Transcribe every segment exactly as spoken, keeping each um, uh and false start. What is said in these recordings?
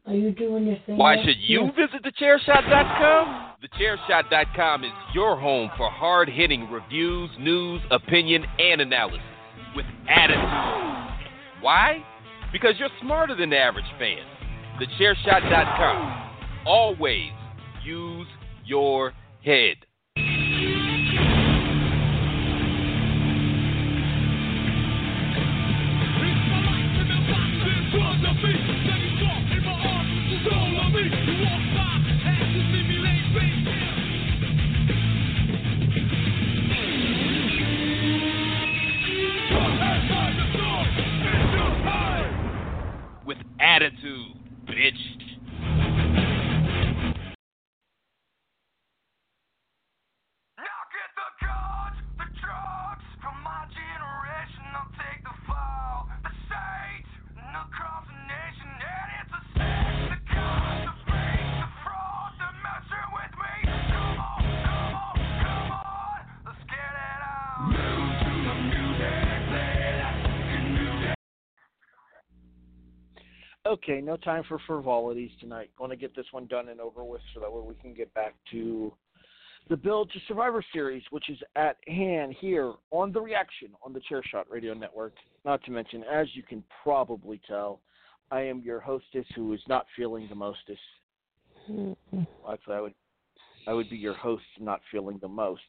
Are you doing your thing? Why yet? should you Yes. visit the chair shot dot com? the chair shot dot com is your home for hard-hitting reviews, news, opinion, and analysis with attitude. Why? Because you're smarter than the average fan. the chair shot dot com. Always use your head. With attitude, bitch. Now get the guns, the drugs from my generation. I'll take the fall, the states, and across the nation. And it's a sin, the guns, the fake, the fraud, the messing with me. Come on, come on, come on, let's get it out. Move to the music, play that fucking music. Okay, no time for frivolities tonight. Want to get this one done and over with so that way we can get back to the Build to Survivor series, which is at hand here on The Reaction on the Chairshot Radio Network. Not to mention, as you can probably tell, I am your hostess who is not feeling the mostest. Mm-hmm. Actually, I would, I would be your host not feeling the most.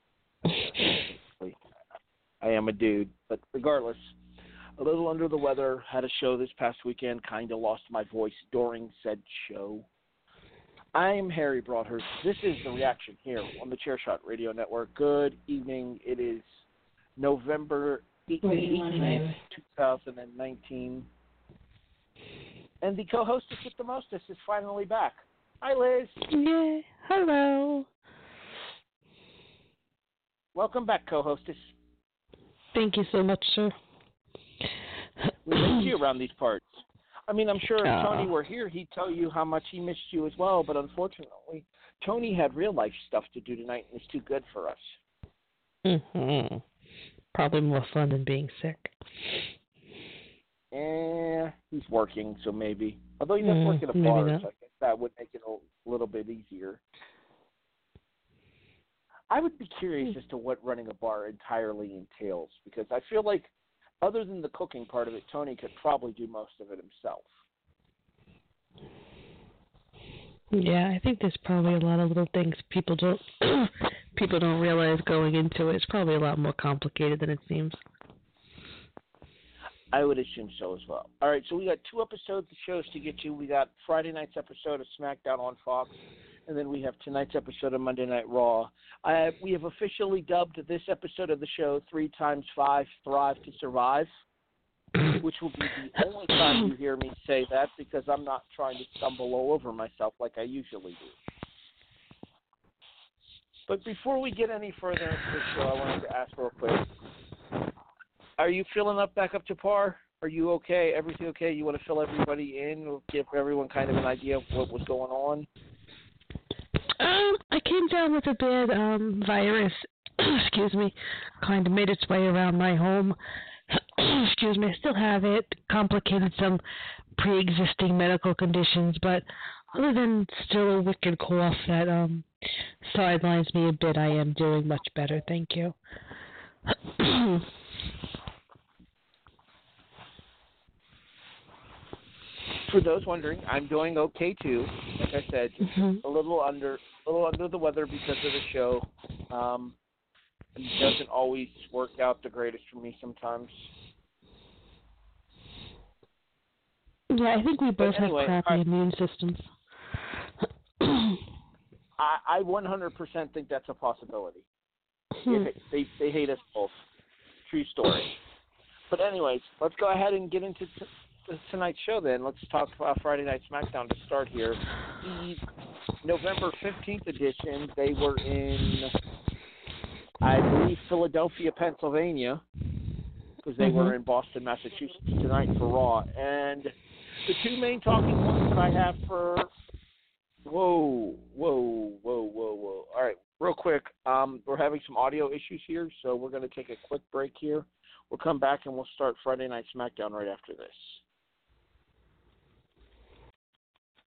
I am a dude, but regardless, a little under the weather, had a show this past weekend, kind of lost my voice during said show. I am Harry Broadhurst. This is The Reaction here on the Chairshot Radio Network. Good evening. It is November eighteenth, twenty nineteen. And the co-hostess with the mostest is finally back. Hi, Liz. Yay. Hello. Welcome back, co-hostess. Thank you so much, sir. We missed you around these parts. I mean, I'm sure if Aw. Tony were here, he'd tell you how much he missed you as well, but unfortunately, Tony had real-life stuff to do tonight, and it's too good for us. Mm-hmm. Probably more fun than being sick. Eh, he's working, so maybe. Although he does Mm, work at a maybe bar, not. so I guess that would make it a little bit easier. I would be curious as to what running a bar entirely entails, because I feel like other than the cooking part of it, Tony could probably do most of it himself. Yeah, I think there's probably a lot of little things people don't people don't realize going into it. It's probably a lot more complicated than it seems. I would assume so as well. All right, so we got two episodes of shows to get to. We got Friday night's episode of SmackDown on Fox, and then we have tonight's episode of Monday Night Raw. I, we have officially dubbed this episode of the show Three Times Five Thrive to Survive, which will be the only time you hear me say that because I'm not trying to stumble all over myself like I usually do. But before we get any further into the show, I wanted to ask real quick, are you feeling up back up to par? Are you okay? Everything okay? You want to fill everybody in or give everyone kind of an idea of what was going on? Um, I came down with a bad um virus. Excuse me. Kind of made its way around my home. Excuse me. I still have it. Complicated some pre-existing medical conditions, but other than still a wicked cough that um sidelines me a bit, I am doing much better. Thank you. For those wondering, I'm doing okay too. Like I said, just Mhm. a little under, a little under the weather because of the show. Um, it doesn't always work out the greatest for me sometimes. Yeah, I think we both anyway, have crappy I- immune systems. I, I one hundred percent think that's a possibility. Hmm. They, they they hate us both. True story. But anyways, let's go ahead and get into t- t- tonight's show then. Let's talk about Friday Night SmackDown to start here. The November fifteenth edition, they were in, I believe, Philadelphia, Pennsylvania, because they Mhm. were in Boston, Massachusetts tonight for Raw. And the two main talking points that I have for Whoa, whoa, whoa, whoa, whoa. All right, real quick, um, we're having some audio issues here, so we're going to take a quick break here. We'll come back and we'll start Friday Night SmackDown right after this.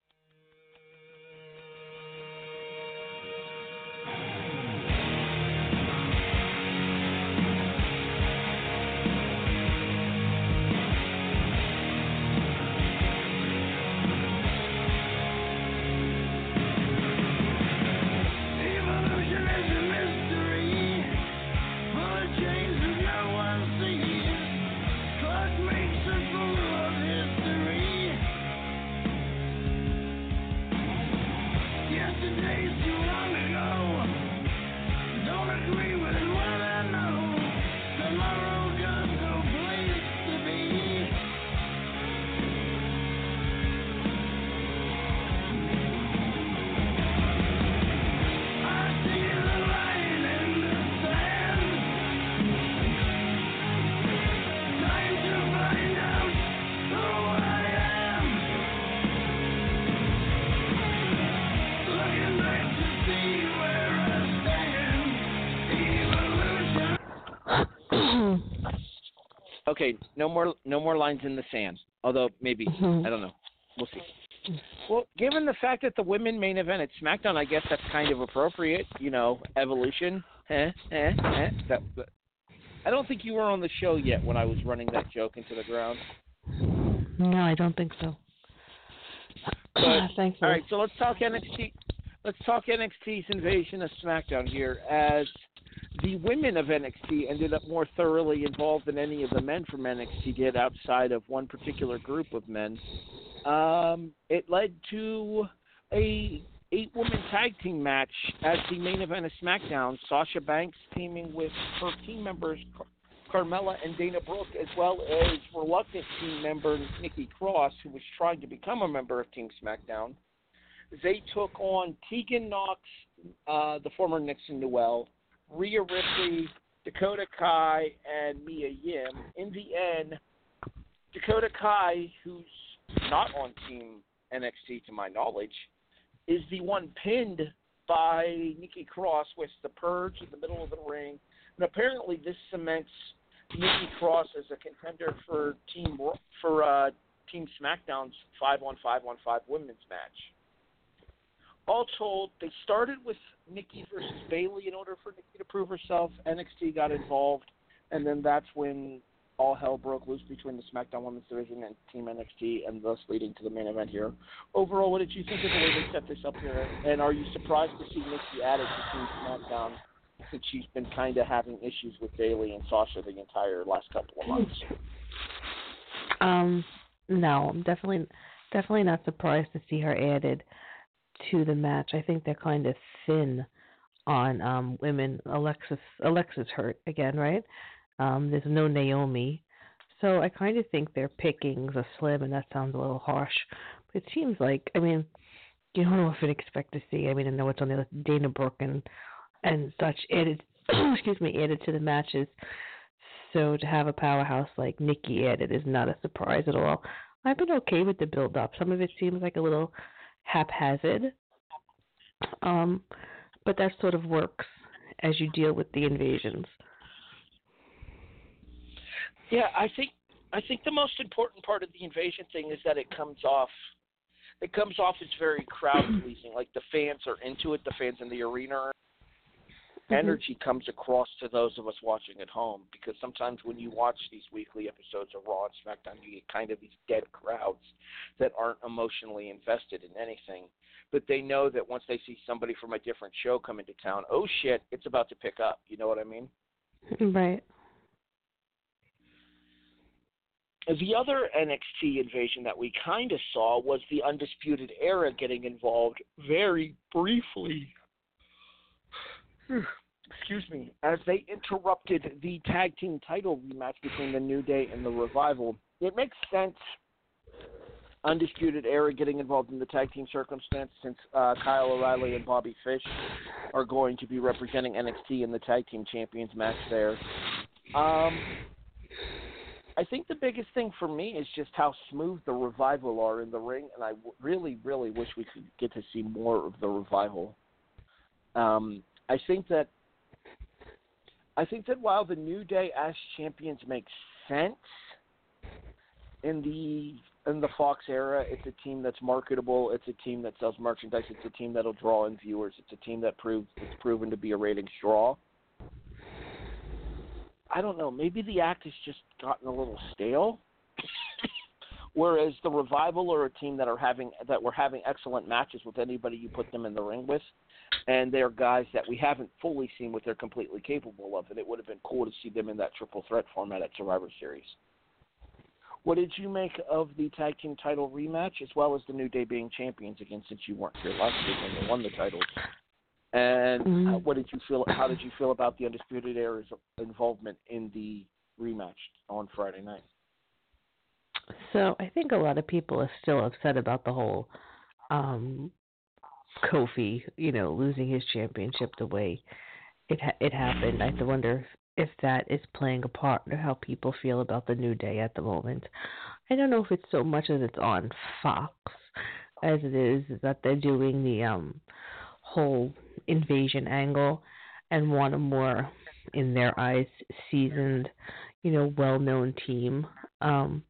Okay, no more no more lines in the sand. Although maybe Mhm. I don't know. We'll see. Well, given the fact that the women main event at SmackDown, I guess that's kind of appropriate. You know, evolution. Eh, eh, eh. That, that- I don't think you were on the show yet when I was running that joke into the ground. No, I don't think so. But Thanks. all right, so let's talk N X T. Let's talk N X T's invasion of SmackDown here, as the women of N X T ended up more thoroughly involved than any of the men from N X T did, outside of one particular group of men. Um, it led to a eight-woman tag team match as the main event of SmackDown. Sasha Banks teaming with her team members Car- Carmella and Dana Brooke, as well as reluctant team member Nikki Cross, who was trying to become a member of Team SmackDown. They took on Tegan Nox, uh, the former Nixon Noel, Rhea Ripley, Dakota Kai, and Mia Yim. In the end, Dakota Kai, who's not on Team N X T to my knowledge, is the one pinned by Nikki Cross with the Purge in the middle of the ring. And apparently this cements Nikki Cross as a contender for Team for uh, Team SmackDown's five on five on five women's match. All told, they started with Nikki versus Bayley in order for Nikki to prove herself. N X T got involved, and then that's when all hell broke loose between the SmackDown Women's Division and Team N X T, and thus leading to the main event here. Overall, what did you think of the way they set this up here? And are you surprised to see Nikki added to Team SmackDown, since she's been kind of having issues with Bayley and Sasha the entire last couple of months? Um, no, I'm definitely definitely not surprised to see her added to the match. I think they're kind of thin on um women. Alexis Alexis hurt again, right? Um, there's no Naomi, so I kind of think their pickings are slim, and that sounds a little harsh. But it seems like, I mean, you don't often expect to see. I mean, I know it's on the Dana Brooke and and such added, excuse me, added to the matches. So to have a powerhouse like Nikki added is not a surprise at all. I've been okay with the build up. Some of it seems like a little haphazard, um, but that sort of works as you deal with the invasions. Yeah, I think I think the most important part of the invasion thing is that it comes off. It comes off as very crowd pleasing. Like the fans are into it. The fans in the arena. Mm-hmm. Energy comes across to those of us watching at home, because sometimes when you watch these weekly episodes of Raw and SmackDown, you get kind of these dead crowds that aren't emotionally invested in anything. But they know that once they see somebody from a different show come into town, oh shit, it's about to pick up. You know what I mean? Right. The other N X T invasion that we kind of saw was the Undisputed Era getting involved very briefly. Excuse me, as they interrupted the tag team title rematch between the New Day and the Revival. It makes sense, Undisputed Era getting involved in the tag team circumstance, since uh, Kyle O'Reilly and Bobby Fish are going to be representing N X T in the tag team champions match there. Um, I think the biggest thing for me is just how smooth the Revival are in the ring, and I w- really, really wish we could get to see more of the Revival. Um, I think that I think that while the New Day as champions makes sense in the in the Fox era, it's a team that's marketable. It's a team that sells merchandise. It's a team that'll draw in viewers. It's a team that proves it's proven to be a ratings draw. I don't know. Maybe the act has just gotten a little stale. Whereas the Revival are a team that are having that were having excellent matches with anybody you put them in the ring with, and they're guys that we haven't fully seen what they're completely capable of, and it would have been cool to see them in that triple threat format at Survivor Series. What did you make of the tag team title rematch, as well as the New Day being champions again, since you weren't here last week when they won the titles? And Mm-hmm. uh, what did you feel? How did you feel about the Undisputed Era's involvement in the rematch on Friday night? So I think a lot of people are still upset about the whole um, Kofi, you know, losing his championship the way it ha- it happened. I wonder if, if that is playing a part in how people feel about the New Day at the moment. I don't know if it's so much as it's on Fox as it is that they're doing the um, whole invasion angle and want a more, in their eyes, seasoned, you know, well-known team, um,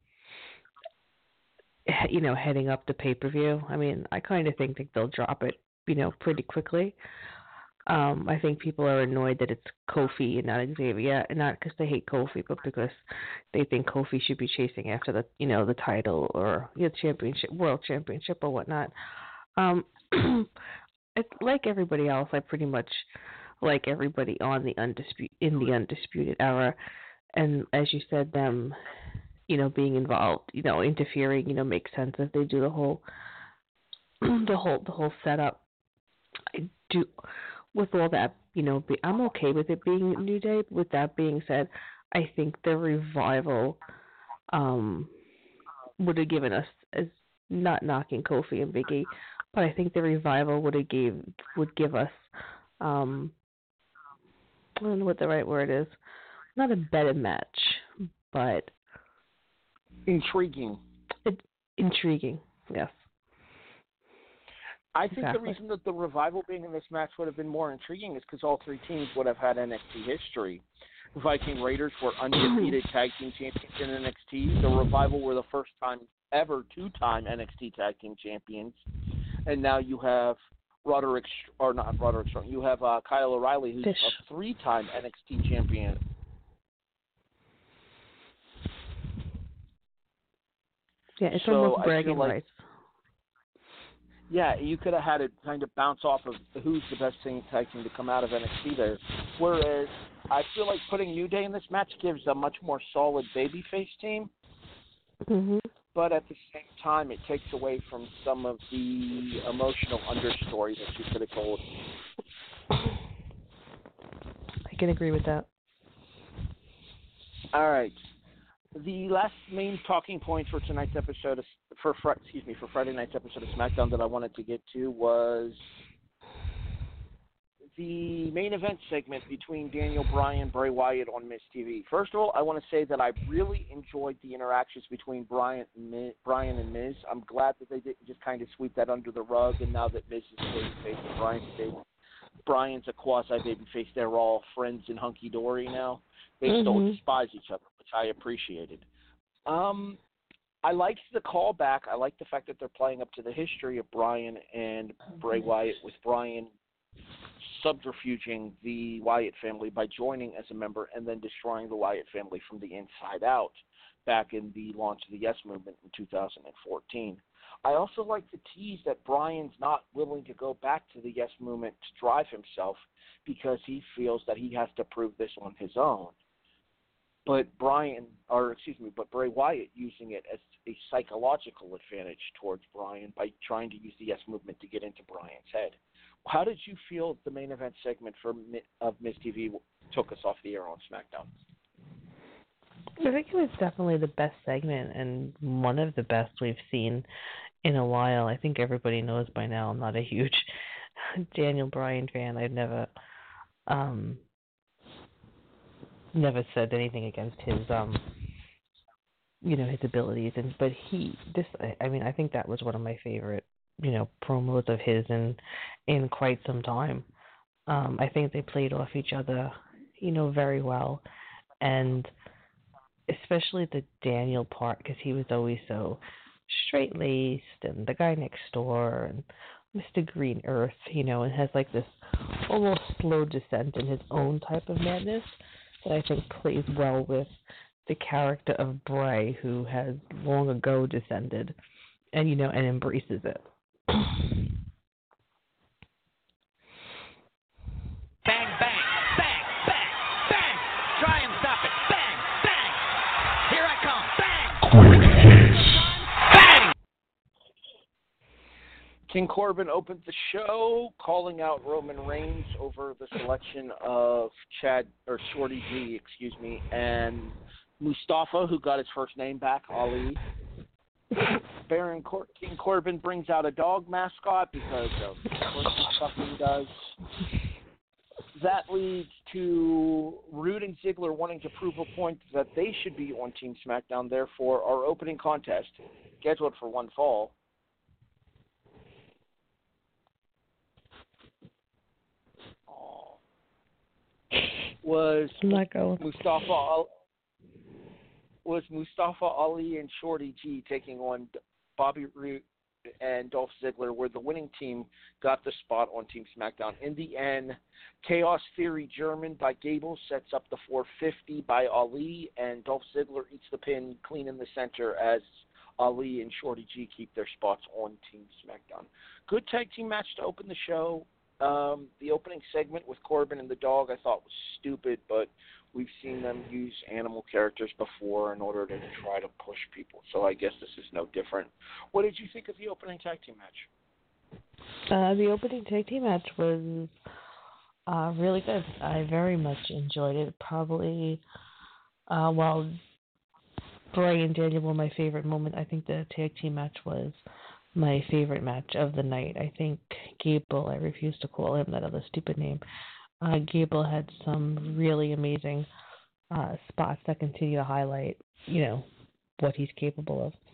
you know, heading up the pay-per-view. I mean, I kind of think that they'll drop it, you know, pretty quickly. Um, I think people are annoyed that it's Kofi and not Xavier, and not because they hate Kofi, but because they think Kofi should be chasing after the, you know, the title or the championship, world championship or whatnot. Um, it, like everybody else, I pretty much like everybody on the undisputed in the undisputed era, and as you said, them, you know, being involved, you know, interfering, you know, makes sense if they do the whole, the whole, the whole setup. I do. With all that, you know, be, I'm okay with it being New Day. With that being said, I think the revival um, would have given us, as not knocking Kofi and Big E, but I think the revival would have gave would give us, um, I don't know what the right word is, not a better match, but intriguing. It, intriguing, yes. I think exactly. the reason that the revival being in this match would have been more intriguing is because all three teams would have had N X T history. Viking Raiders were undefeated tag team champions in N X T. The revival were the first time ever two-time N X T tag team champions, and now you have Roderick, or not Roderick Strong. You have uh, Kyle O'Reilly, who's Fish. a three-time N X T champion. Yeah, it's so almost I bragging feel like, rights. Yeah, you could have had it kind of bounce off of who's the best thing tag team to come out of N X T there. Whereas I feel like putting New Day in this match gives a much more solid babyface team. Mm-hmm. But at the same time, it takes away from some of the emotional understory that you could have told. I can agree with that. All right. The last main talking point for tonight's episode, of, for excuse me, for Friday night's episode of SmackDown that I wanted to get to was the main event segment between Daniel Bryan and Bray Wyatt on Miz T V. First of all, I want to say that I really enjoyed the interactions between Bryan and Miz. Bryan and Miz. I'm glad that they didn't just kind of sweep that under the rug, and now that Miz is babyface and Bryan's baby, Bryan's a quasi babyface. They're all friends and hunky dory now. They mm-hmm. still despise each other, which I appreciated. Um, I liked the callback. I like the fact that they're playing up to the history of Bryan and Bray Wyatt, with Bryan subterfuging the Wyatt family by joining as a member and then destroying the Wyatt family from the inside out back in the launch of the Yes Movement in two thousand fourteen. I also like the tease that Bryan's not willing to go back to the Yes Movement to drive himself because he feels that he has to prove this on his own. But Bryan, or excuse me, but Bray Wyatt using it as a psychological advantage towards Bryan by trying to use the Yes Movement to get into Bryan's head. How did you feel the main event segment for of Miz T V took us off the air on SmackDown? I think it was definitely the best segment and one of the best we've seen in a while. I think everybody knows by now I'm not a huge Daniel Bryan fan. I've never um never said anything against his um you know his abilities, and but he this I, I mean I think that was one of my favorite you know promos of his in in quite some time. um I think they played off each other you know very well, and especially the Daniel part, because he was always so straight-laced and the guy next door and Mister Green Earth, you know, and has like this almost slow descent in his own type of madness that I think plays well with the character of Bray, who has long ago descended and, you know, and embraces it. Bang, bang, bang, bang, bang. Try and stop it. Bang, bang. Here I come. Bang. Bang. King Corbin opened the show calling out Roman Reigns over the selection of Chad, or Shorty G, excuse me, and Mustafa, who got his first name back, Ali. Baron Cor- King Corbin brings out a dog mascot because of what stuff he does. That leads to Rude and Ziggler wanting to prove a point that they should be on Team SmackDown. Therefore, our opening contest, scheduled for one fall, was I'm not going. Mustafa was Mustafa Ali and Shorty G taking on Bobby Roode and Dolph Ziggler, where the winning team got the spot on Team SmackDown. In the end, Chaos Theory German by Gable sets up the four fifty by Ali, and Dolph Ziggler eats the pin clean in the center as Ali and Shorty G keep their spots on Team SmackDown. Good tag team match to open the show. Um, the opening segment with Corbin and the dog I thought was stupid, but we've seen them use animal characters before in order to try to push people, so I guess this is no different. What did you think of the opening tag team match? Uh, the opening tag team match was uh, really good. I very much enjoyed it. Probably, uh, while Bray and Daniel were my favorite moment, I think the tag team match was my favorite match of the night. I think Gable, I refuse to call him that other stupid name, uh, Gable had some really amazing uh, spots that continue to highlight, you know, what he's capable of.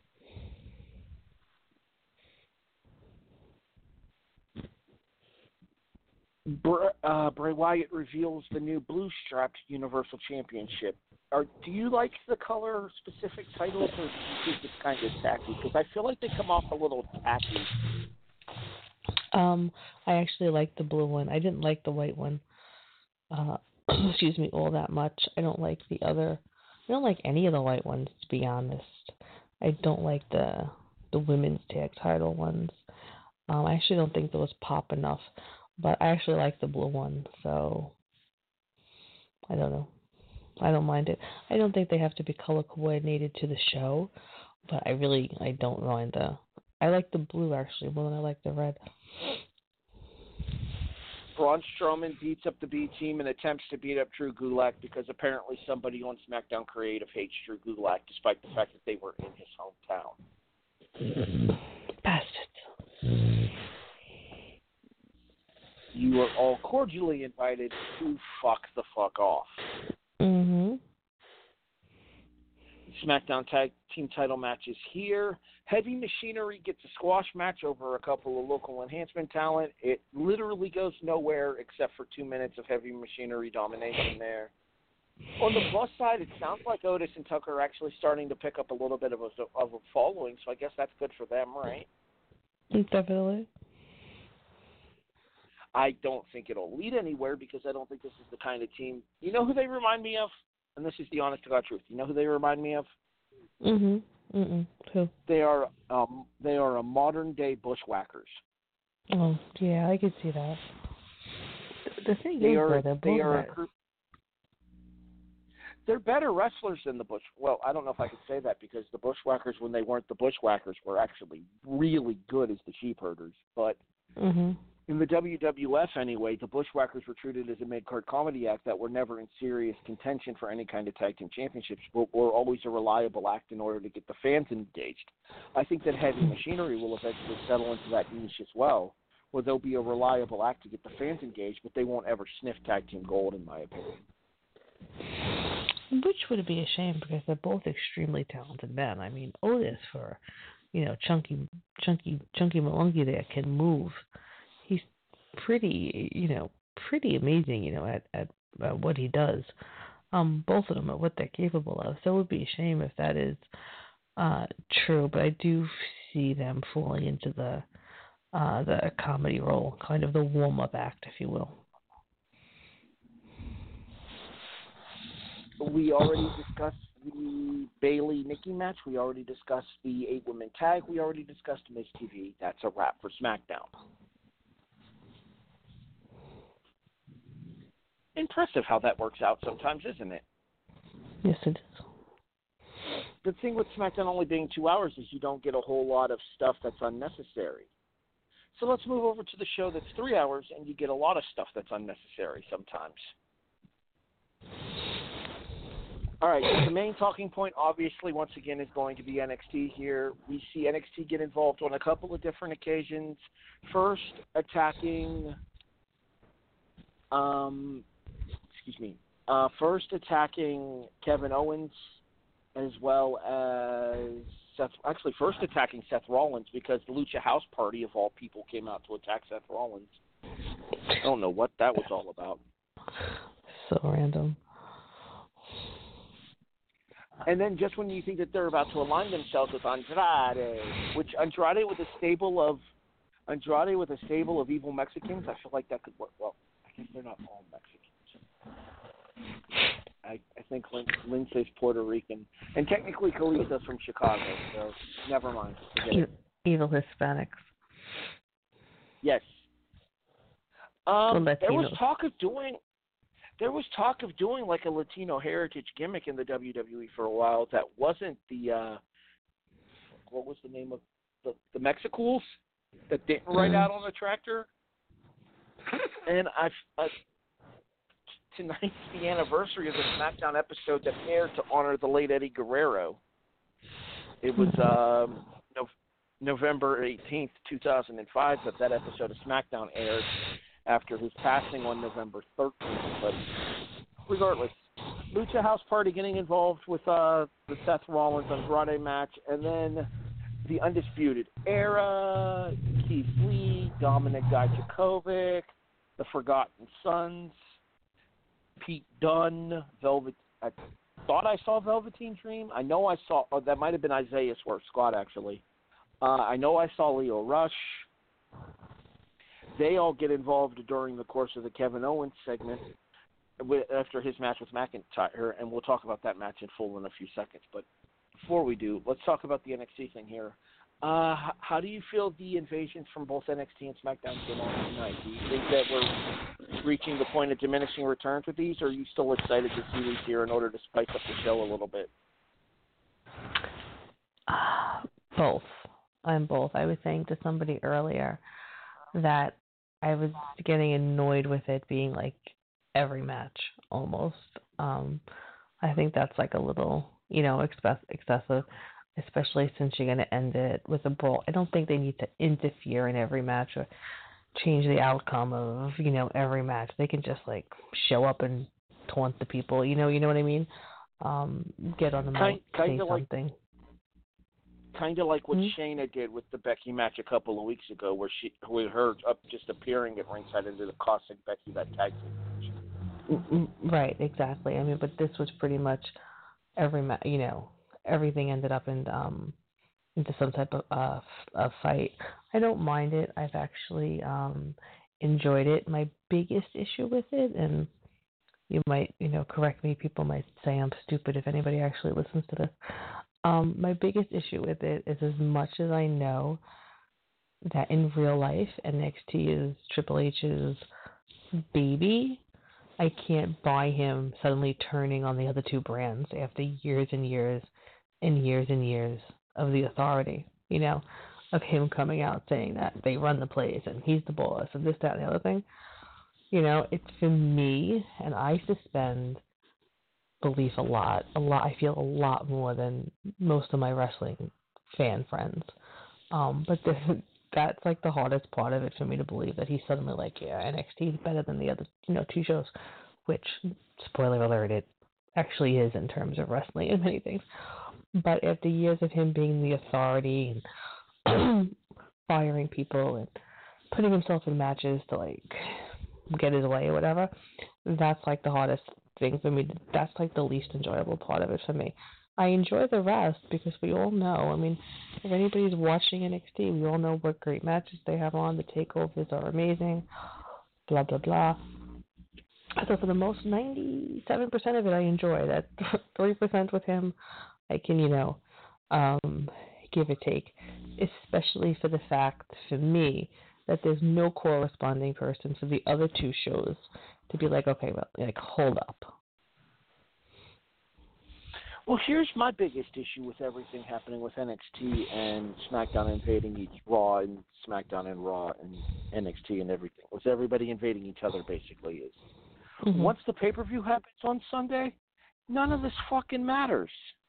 Br- uh, Bray Wyatt reveals the new blue-strapped Universal Championship. Are, do you like the color-specific titles, or do you think it's kind of tacky? Because I feel like they come off a little tacky. Um, I actually like the blue one. I didn't like the white one. Uh, excuse me, all that much. I don't like the other. I don't like any of the white ones, to be honest. I don't like the the women's tag title ones. Um, I actually don't think those pop enough. But I actually like the blue one, so I don't know. I don't mind it. I don't think they have to be color coordinated to the show, but I really I don't mind the. I like the blue actually more than I like the red. Braun Strowman beats up the B team and attempts to beat up Drew Gulak because apparently somebody on SmackDown Creative hates Drew Gulak, despite the fact that they were in his hometown. Bastards. You are all cordially invited to fuck the fuck off. Mhm. SmackDown Tag Team title matches here. Heavy Machinery gets a squash match over a couple of local enhancement talent. It literally goes nowhere except for two minutes of Heavy Machinery domination there. On the plus side, it sounds like Otis and Tucker are actually starting to pick up a little bit of a, of a following, so I guess that's good for them, right? Definitely. I don't think it'll lead anywhere because I don't think this is the kind of team. You know who they remind me of? And this is the honest to God truth. You know who they remind me of? Mhm. Mhm. Who? They are um they are a modern day Bushwhackers. Oh yeah, I could see that. The thing They is, are though, they're they both are a red. group. They're better wrestlers than the Bush. Well, I don't know if I could say that because the Bushwhackers, when they weren't the Bushwhackers, were actually really good as the Sheepherders. But Mhm. in the W W F anyway, the Bushwhackers were treated as a mid-card comedy act that were never in serious contention for any kind of tag team championships, but were always a reliable act in order to get the fans engaged. I think that Heavy Machinery will eventually settle into that niche as well, where they'll be a reliable act to get the fans engaged, but they won't ever sniff tag team gold, in my opinion. Which would be a shame because they're both extremely talented men. I mean, Otis, for you know, chunky, chunky, chunky Malunky there can move. He's pretty, you know, pretty amazing, you know, at, at uh, what he does. Um, both of them are what they're capable of. So it would be a shame if that is uh, true. But I do see them falling into the uh, the comedy role, kind of the warm up act, if you will. We already discussed the Bayley-Nikki match. We already discussed the eight-woman tag. We already discussed Miz T V. That's a wrap for SmackDown. Impressive how that works out sometimes, isn't it? Yes, it is. The thing with SmackDown only being two hours is you don't get a whole lot of stuff that's unnecessary. So let's move over to the show that's three hours, and you get a lot of stuff that's unnecessary sometimes. All right, so the main talking point, obviously, once again, is going to be N X T here. We see N X T get involved on a couple of different occasions. First, attacking, um, excuse me, uh, first attacking Kevin Owens, as well as Seth. Actually, first attacking Seth Rollins because the Lucha House Party, of all people, came out to attack Seth Rollins. I don't know what that was all about. So random. And then just when you think that they're about to align themselves with Andrade, which Andrade with a stable of Andrade with a stable of evil Mexicans, I feel like that could work well. I think they're not all Mexicans. I, I think Lin, Lindsay's Puerto Rican, and technically Kalisa's from Chicago, so never mind. Forget it. Evil Hispanics. Yes. Um, Or there was Latinos. talk of doing. There was talk of doing like a Latino heritage gimmick in the W W E for a while. That wasn't the. Uh, what was the name of the the Mexicools that didn't ride Mm. out on the tractor? And I, I tonight's the anniversary of the SmackDown episode that aired to honor the late Eddie Guerrero. It was um, no, November eighteenth, two thousand five, that that episode of SmackDown aired after his passing on November thirteenth. But regardless, Lucha House Party getting involved with uh, the Seth Rollins Andrade match, and then the Undisputed Era, Keith Lee, Dominic Dijakovic, the Forgotten Sons, Pete Dunne, Velvet. I thought I saw Velveteen Dream. I know I saw. Oh, that might have been Isaiah Swerve Scott actually. Uh, I know I saw Leo Rush. They all get involved during the course of the Kevin Owens segment with, after his match with McIntyre, and we'll talk about that match in full in a few seconds. But before we do, let's talk about the N X T thing here. Uh, h- how do you feel the invasions from both N X T and SmackDown came on tonight? Do you think that we're reaching the point of diminishing returns with these, or are you still excited to see these here in order to spice up the show a little bit? Uh, both. I'm both. I was saying to somebody earlier that I was getting annoyed with it being like every match almost. Um, I think that's like a little, you know, express- excessive, especially since you're going to end it with a brawl. I don't think they need to interfere in every match or change the outcome of, you know, every match. They can just like show up and taunt the people, you know, you know what I mean? Um, get on the Kind, mic, kind say of like, something. kind of like what Hmm? Shayna did with the Becky match a couple of weeks ago, where she, with her up just appearing at ringside into the costing Becky that tag team match. Mm, mm, Right, exactly. I mean, but this was pretty much every ma- you know, everything ended up in um into some type of uh f- of fight. I don't mind it. I've actually um enjoyed it. My biggest issue with it, and you might, you know, correct me. People might say I'm stupid if anybody actually listens to this. Um, my biggest issue with it is as much as I know that in real life N X T is Triple H's baby, I can't buy him suddenly turning on the other two brands after years and years and years and years of the authority, you know, of him coming out saying that they run the place and he's the boss and this, that, and the other thing. You know, it's for me, and I suspend belief a lot. A lot. I feel a lot more than most of my wrestling fan friends. Um, but the, that's like the hardest part of it for me to believe that he's suddenly like, yeah, N X T is better than the other, you know, two shows, which, spoiler alert, it actually is in terms of wrestling and many things. But after years of him being the authority and firing people and putting himself in matches to like get his way or whatever, that's like the hardest thing for me. That's like the least enjoyable part of it for me. I enjoy the rest because we all know, I mean, if anybody's watching N X T, we all know what great matches they have on. The takeovers are amazing, blah, blah, blah. So for the most, ninety-seven percent of it I enjoy. That three percent with him, I can, you know, um, give or take, especially for the fact, for me, that there's no corresponding person for the other two shows to be like, okay, well, like, hold up. Well, here's my biggest issue with everything happening with N X T and SmackDown invading each Raw and SmackDown and Raw and N X T and everything. With everybody invading each other, basically, is Mm-hmm. once the pay-per-view happens on Sunday, none of this fucking matters.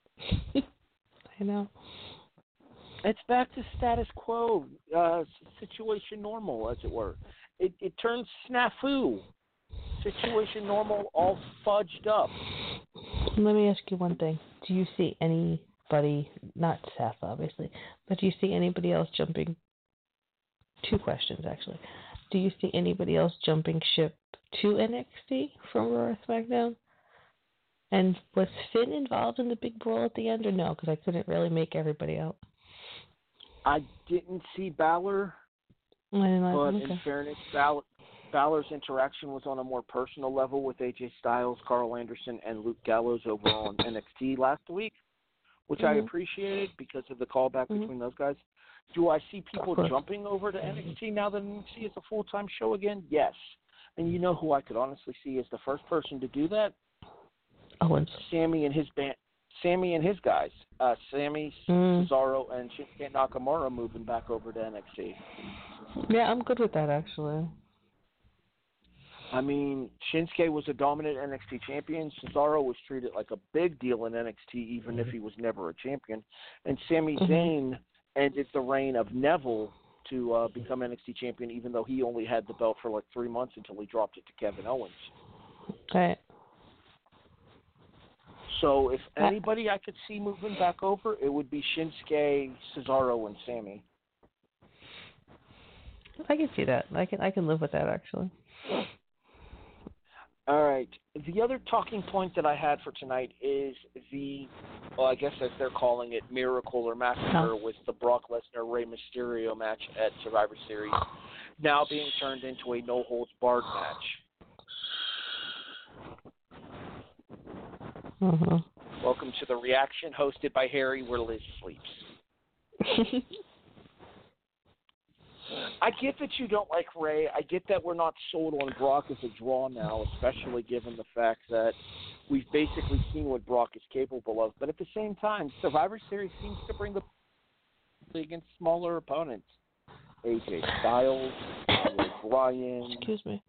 I know. It's back to status quo, uh, situation normal, as it were. It, it turns snafu. Situation normal, all fudged up. Let me ask you one thing. Do you see anybody, not Seth, obviously, but do you see anybody else jumping? Two questions, actually. Do you see anybody else jumping ship to N X T from Raw or SmackDown? And was Finn involved in the big brawl at the end or no? Because I couldn't really make everybody out. I didn't see Balor, I didn't like, but okay. in fairness, Balor, Balor's interaction was on a more personal level with A J Styles, Carl Anderson, and Luke Gallows over on N X T last week, which mm-hmm. I appreciated because of the callback mm-hmm. between those guys. Do I see people jumping over to N X T now that N X T is a full-time show again? Yes. And you know who I could honestly see as the first person to do that? Owens. Sammy and his band, Sammy and his guys. Uh, Sammy, mm. Cesaro, and Shinsuke Nakamura moving back over to N X T. Yeah, I'm good with that, actually. I mean, Shinsuke was a dominant N X T champion. Cesaro was treated like a big deal in N X T, even if he was never a champion. And Sami mm-hmm. Zayn ended the reign of Neville to uh, become N X T champion, even though he only had the belt for like three months until he dropped it to Kevin Owens. Right. So if anybody I could see moving back over, it would be Shinsuke, Cesaro, and Sammy. I can see that. I can I can live with that, actually. All right. The other talking point that I had for tonight is the, well, I guess as they're calling it, Miracle or Massacre, with the Brock Lesnar Rey Mysterio match at Survivor Series now being turned into a no-holds-barred match. Uh-huh. Welcome to the reaction hosted by Harry, where Liz sleeps. I get that you don't like Ray. I get that we're not sold on Brock as a draw now, especially given the fact that we've basically seen what Brock is capable of. But at the same time, Survivor Series seems to bring the against smaller opponents. A J Styles, Bryan. Excuse me.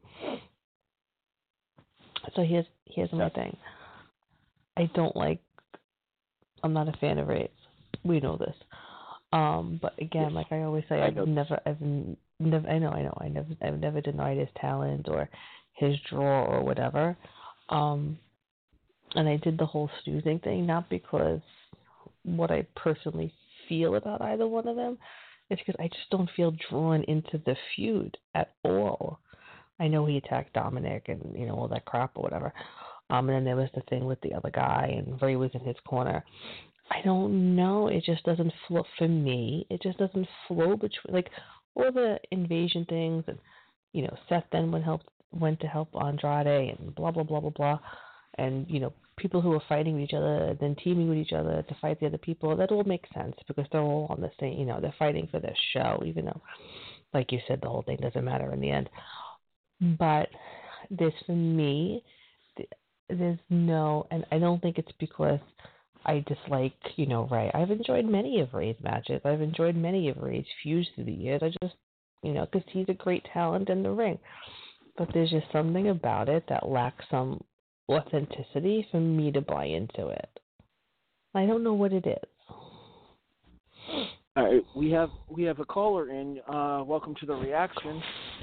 So here's here's my thing. I don't like. I'm not a fan of Ray. We know this. Um, but again, like I always say, I've never, I've never, I know, I know, I never, I've never denied his talent or his draw or whatever. Um, and I did the whole snoozing thing not because what I personally feel about either one of them. It's because I just don't feel drawn into the feud at all. I know he attacked Dominic and you know all that crap or whatever. Um, and then there was the thing with the other guy, and Ray was in his corner. I don't know. It just doesn't flow for me. It just doesn't flow between like all the invasion things, and you know Seth then went help went to help Andrade and blah blah blah blah blah, and you know people who are fighting with each other, then teaming with each other to fight the other people. That all makes sense because they're all on the same. You know they're fighting for their show, even though, like you said, the whole thing doesn't matter in the end. But this for me, there's no, and I don't think it's because I dislike, you know, Ray. I've enjoyed many of Ray's matches. I've enjoyed many of Ray's feuds through the years. I just, you know, because he's a great talent in the ring. But there's just something about it that lacks some authenticity for me to buy into it. I don't know what it is. All right, we have we have a caller in. Uh, welcome to the reaction.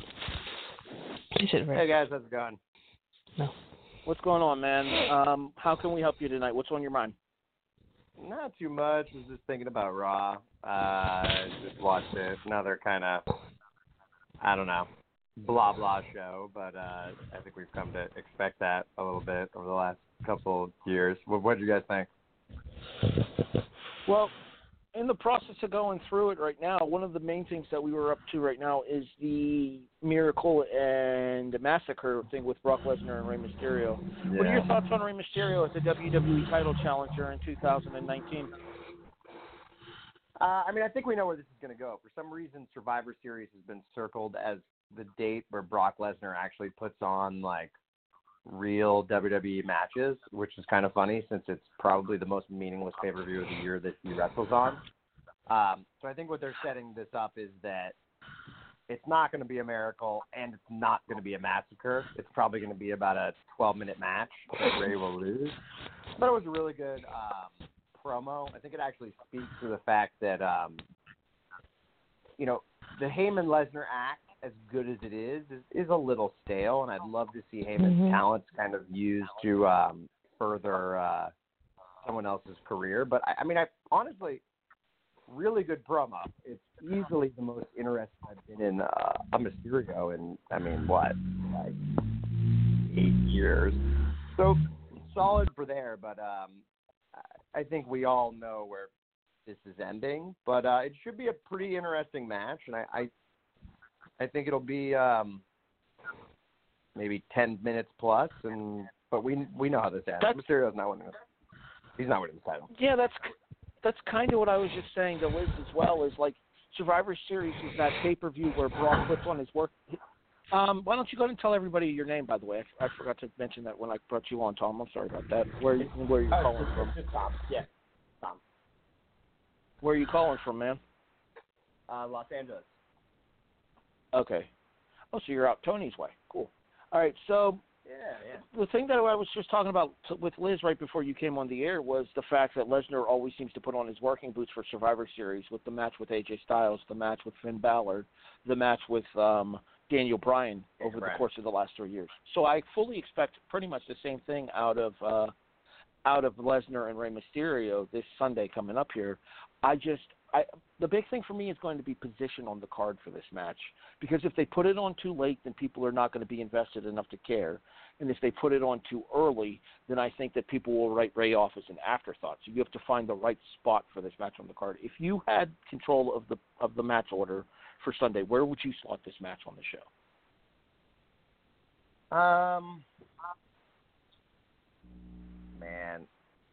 Hey guys, how's it going? No. What's going on, man? Um, how can we help you tonight? What's on your mind? Not too much. I was just thinking about Raw. Uh, just watched it. Another kind of, I don't know, blah blah show, but uh, I think we've come to expect that a little bit over the last couple of years. What what do you guys think? Well, in the process of going through it right now, one of the main things that we were up to right now is the Miracle and the Massacre thing with Brock Lesnar and Rey Mysterio. Yeah. What are your thoughts on Rey Mysterio as the W W E title challenger in two thousand nineteen? Uh, I mean, I think we know where this is going to go. For some reason, Survivor Series has been circled as the date where Brock Lesnar actually puts on, like, real W W E matches, which is kind of funny since it's probably the most meaningless pay-per-view of the year that he wrestles on. Um, so I think what they're setting this up is that it's not going to be a Miracle and it's not going to be a Massacre. It's probably going to be about a twelve-minute match that Ray will lose. But it was a really good um, promo. I think it actually speaks to the fact that, um, you know, the Heyman-Lesnar act, as good as it is, is, is a little stale, and I'd love to see Heyman's mm-hmm. talents kind of used to um, further uh, someone else's career. But, I, I mean, I honestly, really good promo. It's easily the most interested I've been in uh, a Mysterio in, I mean, what, like eight years. So solid for there, but um, I- I think we all know where this is ending. But uh, it should be a pretty interesting match, and I I, I think it'll be um, maybe ten minutes plus. And but we we know how this ends. That's- Mysterio's not winning it. He's not winning the title. Yeah, that's that's kind of what I was just saying to Liz as well. Is like Survivor Series is that pay per view where Brock puts on his work. Um, why don't you go ahead and tell everybody your name, by the way? I, I forgot to mention that when I brought you on, Tom. I'm sorry about that. Where you, where are you Oh, calling just, from? just Tom. Yeah, Tom. Where are you calling from, man? Uh, Los Angeles. Okay. Oh, so you're out Tony's way. Cool. All right. So Yeah, yeah. the thing that I was just talking about t- with Liz right before you came on the air was the fact that Lesnar always seems to put on his working boots for Survivor Series with the match with A J Styles, the match with Finn Balor, the match with um, Daniel Bryan over Bryan. the course of the last three years. So I fully expect pretty much the same thing out of uh, out of Lesnar and Rey Mysterio this Sunday coming up here. I just I the big thing for me is going to be position on the card for this match, because if they put it on too late, then people are not going to be invested enough to care. And if they put it on too early, then I think that people will write Ray off as an afterthought. So you have to find the right spot for this match on the card. If you had control of the of the match order for Sunday, where would you slot this match on the show? Um, man,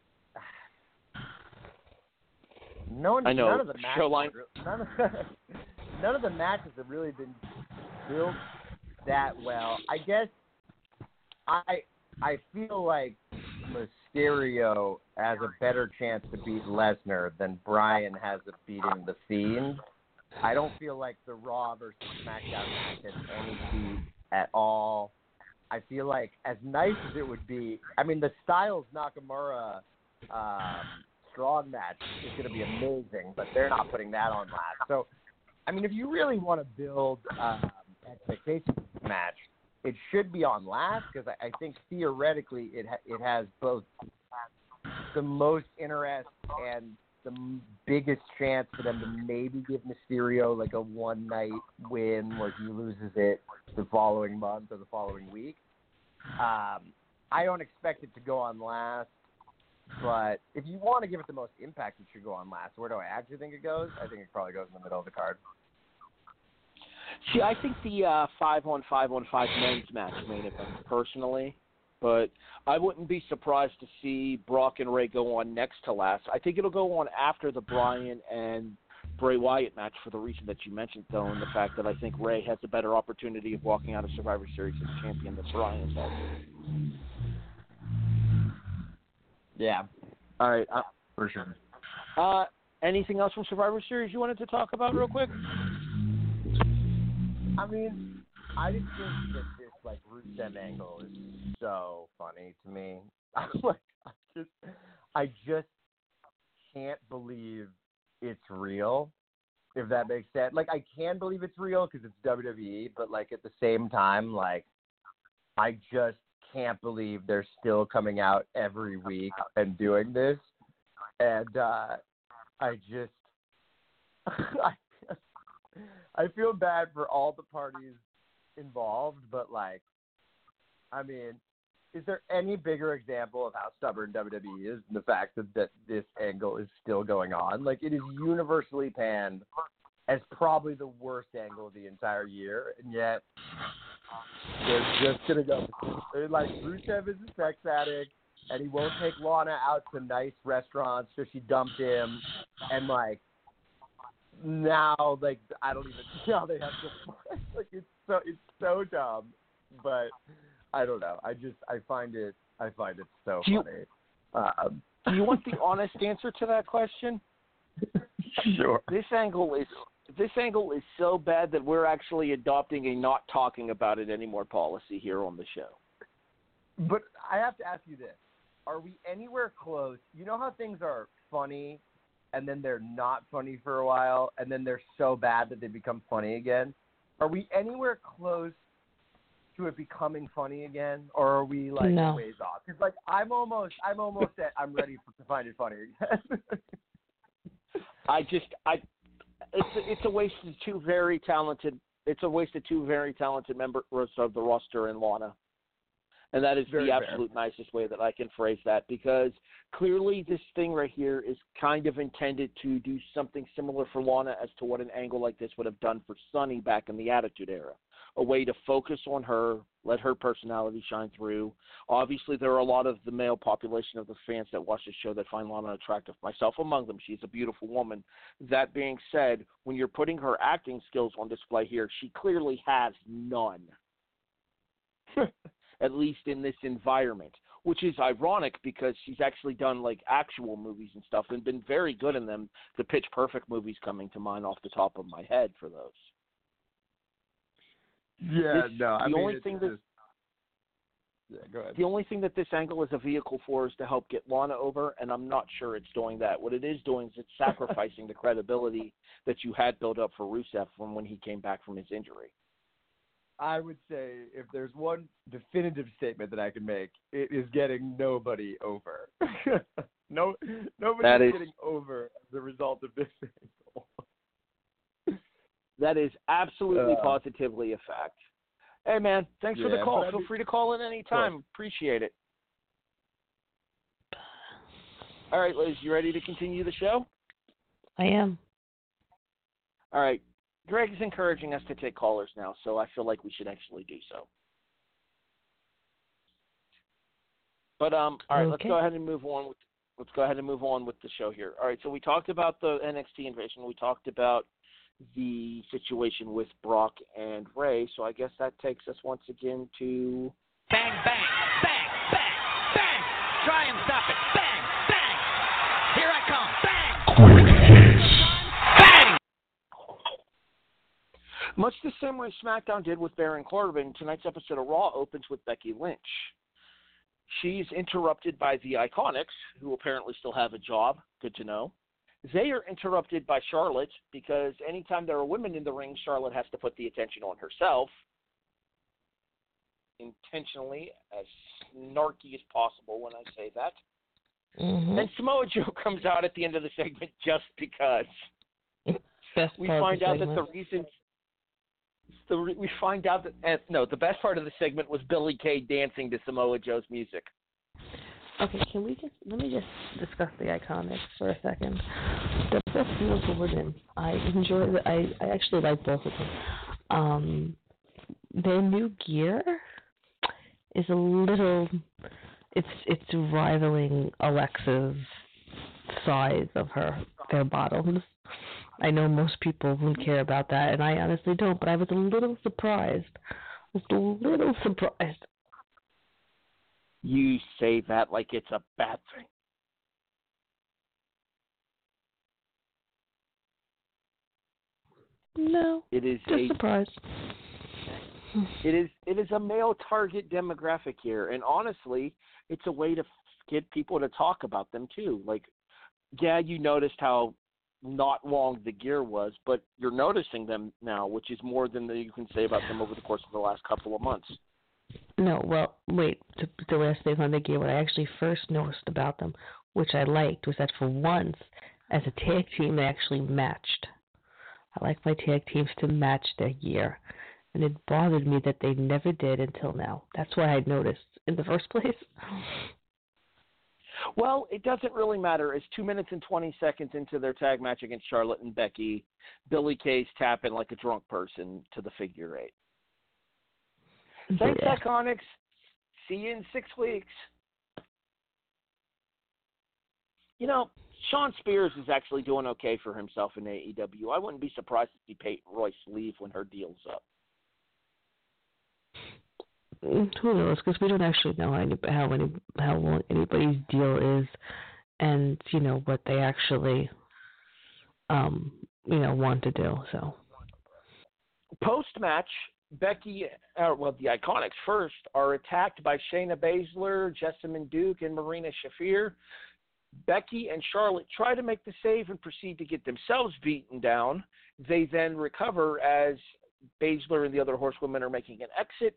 no, I know. none of the matches, Show line- none of none of the matches have really been built that well. I guess I I feel like Mysterio has a better chance to beat Lesnar than Bryan has of beating The Fiend. I don't feel like the Raw versus SmackDown match has any beat at all. I feel like as nice as it would be, I mean, the Styles Nakamura um, strong match is going to be amazing, but they're not putting that on last. So, I mean, if you really want to build um, expectations for this match, it should be on last, because I, I think theoretically it ha- it has both the most interest and the m- biggest chance for them to maybe give Mysterio like a one night win where he loses it the following month or the following week. Um, I don't expect it to go on last, but if you want to give it the most impact, it should go on last. Where do I actually think it goes? I think it probably goes in the middle of the card. See, I think the uh, five on five on five men's match main event personally, but I wouldn't be surprised to see Brock and Ray go on next to last. I think it'll go on after the Bryan and Bray Wyatt match for the reason that you mentioned, though, and the fact that I think Ray has a better opportunity of walking out of Survivor Series as champion than Bryan does. Yeah, All right. Uh, for sure. uh, anything else from Survivor Series you wanted to talk about real quick? I mean, I just think that this like Rusev angle is so funny to me. I'm like, I just, I just can't believe it's real. If that makes sense. Like, I can believe it's real because it's W W E, but like at the same time, like, I just can't believe they're still coming out every week and doing this. And uh, I just, I just, I feel bad for all the parties involved, but like, I mean, is there any bigger example of how stubborn W W E is than the fact that, that this angle is still going on? Like, it is universally panned as probably the worst angle of the entire year, and yet they're just going to go. They're like, Rusev is a sex addict, and he won't take Lana out to nice restaurants, so she dumped him, and like, now, like, I don't even know how they have to, like, it's so, it's so dumb, but I don't know. I just, I find it, I find it so Do you- funny. Um, Do you want the honest answer to that question? Sure. This angle is this angle is so bad that we're actually adopting a not talking about it anymore policy here on the show. But I have to ask you this. Are we anywhere close? You know how things are funny and then they're not funny for a while and then they're so bad that they become funny again? Are we anywhere close to it becoming funny again, or are we like No. ways off? Because like I'm almost, I'm almost at, I'm ready for, to find it funny again. I just I it's it's a waste of two very talented it's a waste of two very talented members of the roster in Lana. And that is Very the fair. absolute nicest way that I can phrase that, because clearly this thing right here is kind of intended to do something similar for Lana as to what an angle like this would have done for Sunny back in the Attitude Era. A way to focus on her, let her personality shine through. Obviously, there are a lot of the male population of the fans that watch the show that find Lana attractive, myself among them. She's a beautiful woman. That being said, when you're putting her acting skills on display here, she clearly has none. At least in this environment, which is ironic because she's actually done like actual movies and stuff and been very good in them. The Pitch Perfect movies coming to mind off the top of my head for those. Yeah, This- no, I the mean, only it's thing that just, yeah, go ahead. the only thing that this angle is a vehicle for is to help get Lana over, and I'm not sure it's doing that. What it is doing is it's sacrificing the credibility that you had built up for Rusev from when he came back from his injury. I would say if there's one definitive statement that I can make, it is getting nobody over. no, nobody's That is- getting over as a result of this angle. That is absolutely Uh, positively a fact. Hey, man, thanks for the Yeah, call. but I Feel mean- free to call in any time. Appreciate it. All right, Liz, you ready to continue the show? I am. All right. Greg is encouraging us to take callers now, so I feel like we should actually do so. But um, all right, let's Okay. go ahead and move on with let's go ahead and move on with the show here. All right, so we talked about the N X T invasion. We talked about the situation with Brock and Ray. So I guess that takes us once again to Bang, bang, bang, bang, bang. Try and stop it. Bang, bang. Here I come. Bang. Quick hits. Bang. much the same way SmackDown did with Baron Corbin. Tonight's episode of Raw opens with Becky Lynch. She's interrupted by the Iconics, who apparently still have a job. Good to know. They are interrupted by Charlotte because anytime there are women in the ring, Charlotte has to put the attention on herself. Intentionally, as snarky as possible when I say that. Mm-hmm. And Samoa Joe comes out at the end of the segment just because. Best We part find of the out that the segment. reason. The re, we find out that uh, no, the best part of the segment was Billy Kay dancing to Samoa Joe's music. Okay, can we just let me just discuss the Iconics for a second? The best deal for women. I enjoy. The, I I actually like both of them. Um, their new gear is a little. It's it's rivaling Alexa's size of her their bottoms. I know most people wouldn't care about that, and I honestly don't. But I was a little surprised. I was a little surprised. You say that like it's a bad thing. No, It is just a surprised. it is it is a male target demographic here, and honestly, it's a way to get people to talk about them too. Like, yeah, you noticed how not long the gear was, but you're noticing them now, which is more than you can say about them over the course of the last couple of months. No, well, wait. The, the last thing on the gear, what I actually first noticed about them, which I liked, was that for once, as a tag team, they actually matched. I like my tag teams to match their gear, and it bothered me that they never did until now. That's why I noticed in the first place. Well, it doesn't really matter. It's two minutes and twenty seconds into their tag match against Charlotte and Becky. Billy Kay's tapping like a drunk person to the figure eight. Thanks, Yeah. Iconics. See you in six weeks. You know, Sean Spears is actually doing okay for himself in A E W. I wouldn't be surprised to see Peyton Royce leave when her deal's up. Mm, Who knows? Because we don't actually know how any, how any how long anybody's deal is, and you know what they actually, um, you know, want to do. So. Post-match, Becky, uh, well, the Iconics first, are attacked by Shayna Baszler, Jessamine Duke, and Marina Shafir. Becky and Charlotte try to make the save and proceed to get themselves beaten down. They then recover as Baszler and the other horsewomen are making an exit.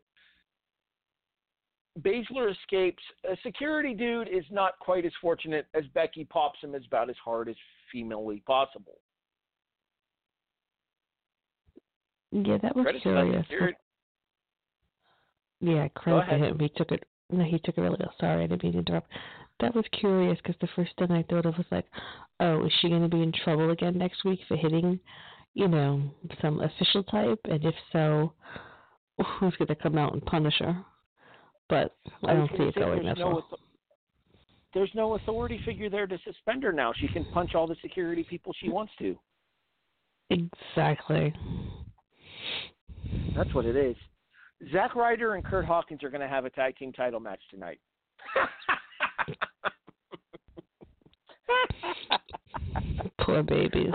Baszler escapes. A security dude is not quite as fortunate as Becky pops him as about as hard as female-y possible. Yeah, that was Credit to that curious. security. Yeah, Go credit to ahead. him. He took it No, he took it really well. Sorry, I didn't mean to interrupt. That was curious because the first thing I thought of was like, oh, is she going to be in trouble again next week for hitting, you know, some official type? And if so, who's going to come out and punish her? But I, I don't see gonna it say going there's that no far. author- there's no authority figure there to suspend her now. She can punch all the security people she wants to. Exactly. That's what it is. Zack Ryder and Kurt Hawkins are going to have a tag team title match tonight. Poor babies.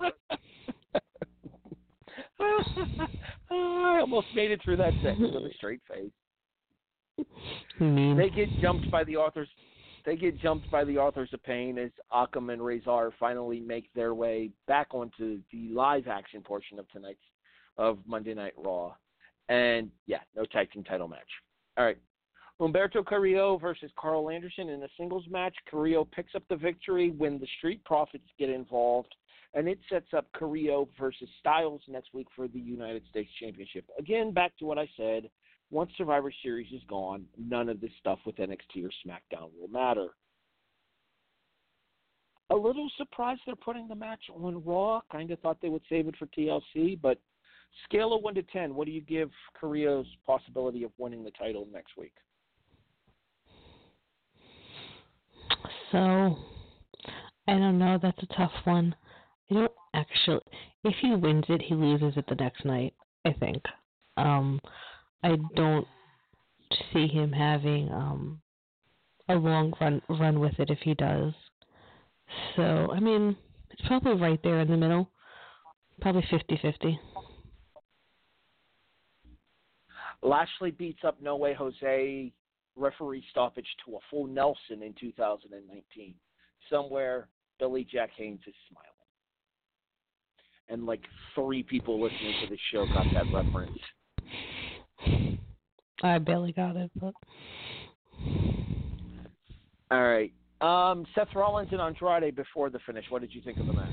I almost made it through that sentence with a straight face. Mean. They get jumped by the authors. They get jumped by the authors of pain as Akam and Razor finally make their way back onto the live action portion of tonight's of Monday Night Raw. And yeah, no tag team title match. All right. Humberto Carrillo versus Carl Anderson in a singles match. Carrillo picks up the victory when the Street Profits get involved, and it sets up Carrillo versus Styles next week for the United States Championship. Again, back to what I said. Once Survivor Series is gone, none of this stuff with N X T or SmackDown will matter. A little surprised they're putting the match on Raw. Kind of thought they would save it for T L C, but scale of one to ten, what do you give Carrillo's possibility of winning the title next week? So, I don't know. That's a tough one. I don't actually. If he wins it, he loses it the next night, I think. Um, I don't see him having um, a long run run with it if he does. So, I mean, it's probably right there in the middle. Probably fifty-fifty. Lashley beats up No Way Jose, referee stoppage to a full Nelson in two thousand nineteen. Somewhere, Billy Jack Haynes is smiling. And like three people listening to the show got that reference. I barely got it, but... All right. Um, Seth Rollins and Andrade before the finish. What did you think of the match?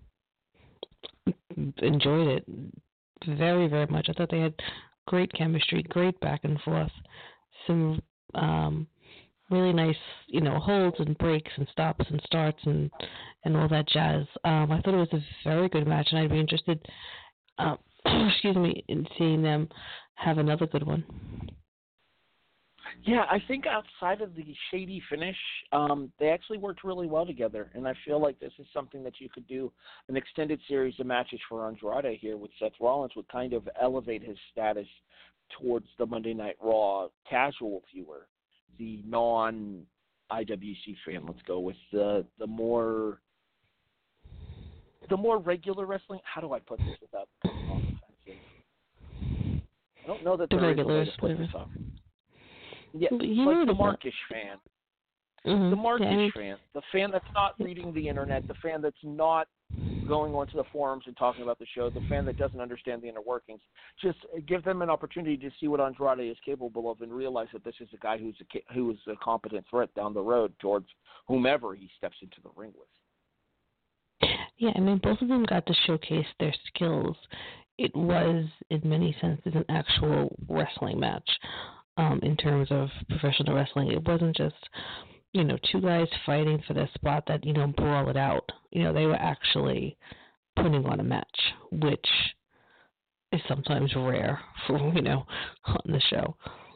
Enjoyed it very, very much. I thought they had great chemistry, great back and forth, some um, really nice, you know, holds and breaks and stops and starts and, and all that jazz. Um, I thought it was a very good match, and I'd be interested, uh, excuse me, in seeing them have another good one. Yeah, I think outside of the shady finish, um, they actually worked really well together, and I feel like this is something that you could do an extended series of matches for Andrade here with Seth Rollins would kind of elevate his status towards the Monday Night Raw casual viewer, the non-I W C fan. Let's go with the the more the more regular wrestling. How do I put this without coming off offensive? I don't know that The there is a way regular to put this whatever. up. Yeah, You like the know that. Markish fan. Mm-hmm. The Markish Yeah, I mean, fan. The fan that's not reading the internet. The fan that's not going onto the forums and talking about the show. The fan that doesn't understand the inner workings. Just give them an opportunity to see what Andrade is capable of and realize that this is a guy who's a, who is a competent threat down the road towards whomever he steps into the ring with. Yeah, I mean, both of them got to showcase their skills. It was, in many senses, an actual wrestling match. Um, in terms of professional wrestling, it wasn't just, you know, two guys fighting for their spot that, you know, brawl it out. You know, they were actually putting on a match, which is sometimes rare for, you know, on the show.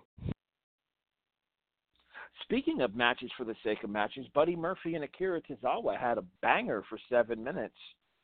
Speaking of matches for the sake of matches, Buddy Murphy and Akira Tozawa had a banger for seven minutes.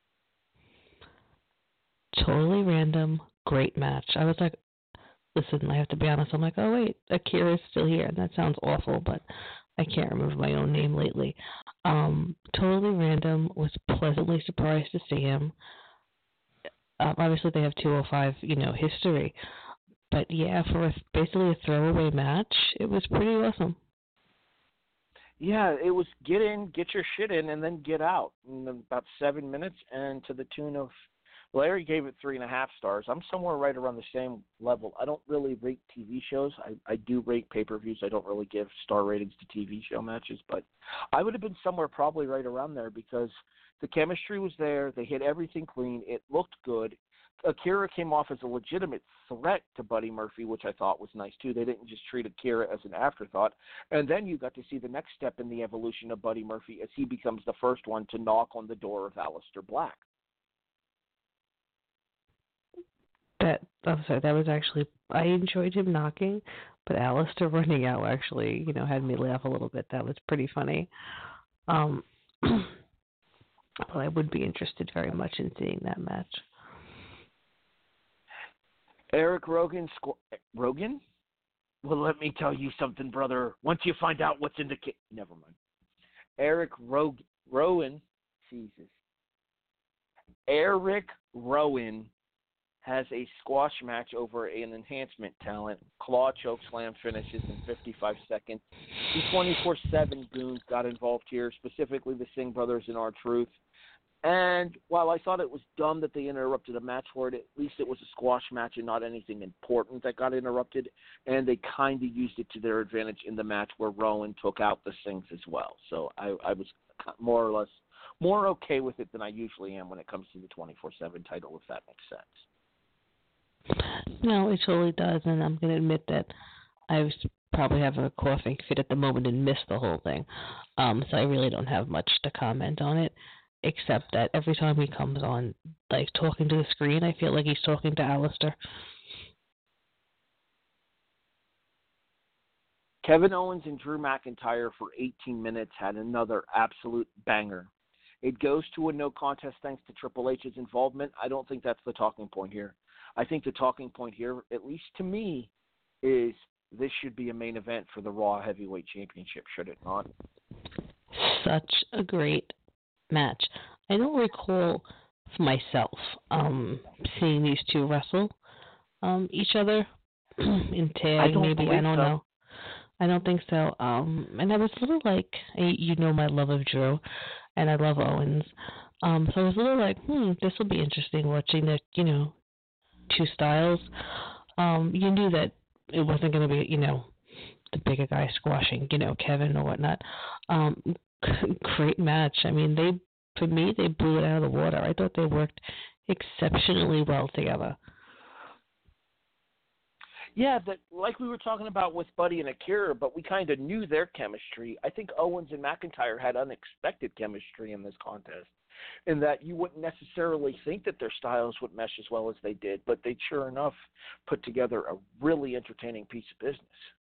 Totally random, great match. I was like, listen, I have to be honest. I'm like, oh, wait, Akira's still here. And that sounds awful, but I can't remember my own name lately. Um, totally random. Was pleasantly surprised to see him. Um, obviously, they have two oh five, you know, history. But, yeah, for a, basically a throwaway match, it was pretty awesome. Yeah, it was get in, get your shit in, and then get out in about seven minutes and to the tune of Larry gave it three and a half stars. I'm somewhere right around the same level. I don't really rate T V shows. I, I do rate pay-per-views. I don't really give star ratings to T V show matches, but I would have been somewhere probably right around there because the chemistry was there. They hit everything clean. It looked good. Akira came off as a legitimate threat to Buddy Murphy, which I thought was nice too. They didn't just treat Akira as an afterthought. And then you got to see the next step in the evolution of Buddy Murphy as he becomes the first one to knock on the door of Aleister Black. That I'm sorry, that was actually I enjoyed him knocking, but Aleister running out actually, you know, had me laugh a little bit. That was pretty funny. Um, but I would be interested very much in seeing that match. Eric Rogan, Rogan? Well, let me tell you something, brother. Once you find out what's in the kit, never mind. Eric Rog- Rowan, Jesus. Eric Rowan has a squash match over an enhancement talent. Claw chokeslam finishes in fifty-five seconds. The twenty-four seven goons got involved here, specifically the Singh brothers and R-Truth. And while I thought it was dumb that they interrupted a match for it, at least it was a squash match and not anything important that got interrupted. And they kind of used it to their advantage in the match where Rowan took out the Singhs as well. So I, I was more or less more okay with it than I usually am when it comes to the twenty-four seven title, if that makes sense. No, it totally does. And I'm going to admit that I was probably having a coughing fit at the moment and missed the whole thing. Um, so I really don't have much to comment on it. Except that every time he comes on, like, talking to the screen, I feel like he's talking to Aleister. Kevin Owens and Drew McIntyre for eighteen minutes had another absolute banger. It goes to a no contest thanks to Triple H's involvement. I don't think that's the talking point here. I think the talking point here, at least to me, is this should be a main event for the Raw Heavyweight Championship, should it not? Such a great match. I don't recall for myself um, seeing these two wrestle um, each other in tag. I don't maybe I don't so. know. I don't think so. Um, and I was a little like, you know, my love of Drew, and I love Owens. Um, so I was a little like, hmm, this will be interesting watching the, you know, two styles. Um, you knew that it wasn't going to be, you know, the bigger guy squashing, you know, Kevin or whatnot. Um, great match. I mean, they, for me, they blew it out of the water. I thought they worked exceptionally well together. Yeah, that like we were talking about with Buddy and Akira, but we kind of knew their chemistry. I think Owens and McIntyre had unexpected chemistry in this contest, in that you wouldn't necessarily think that their styles would mesh as well as they did, but they sure enough put together a really entertaining piece of business.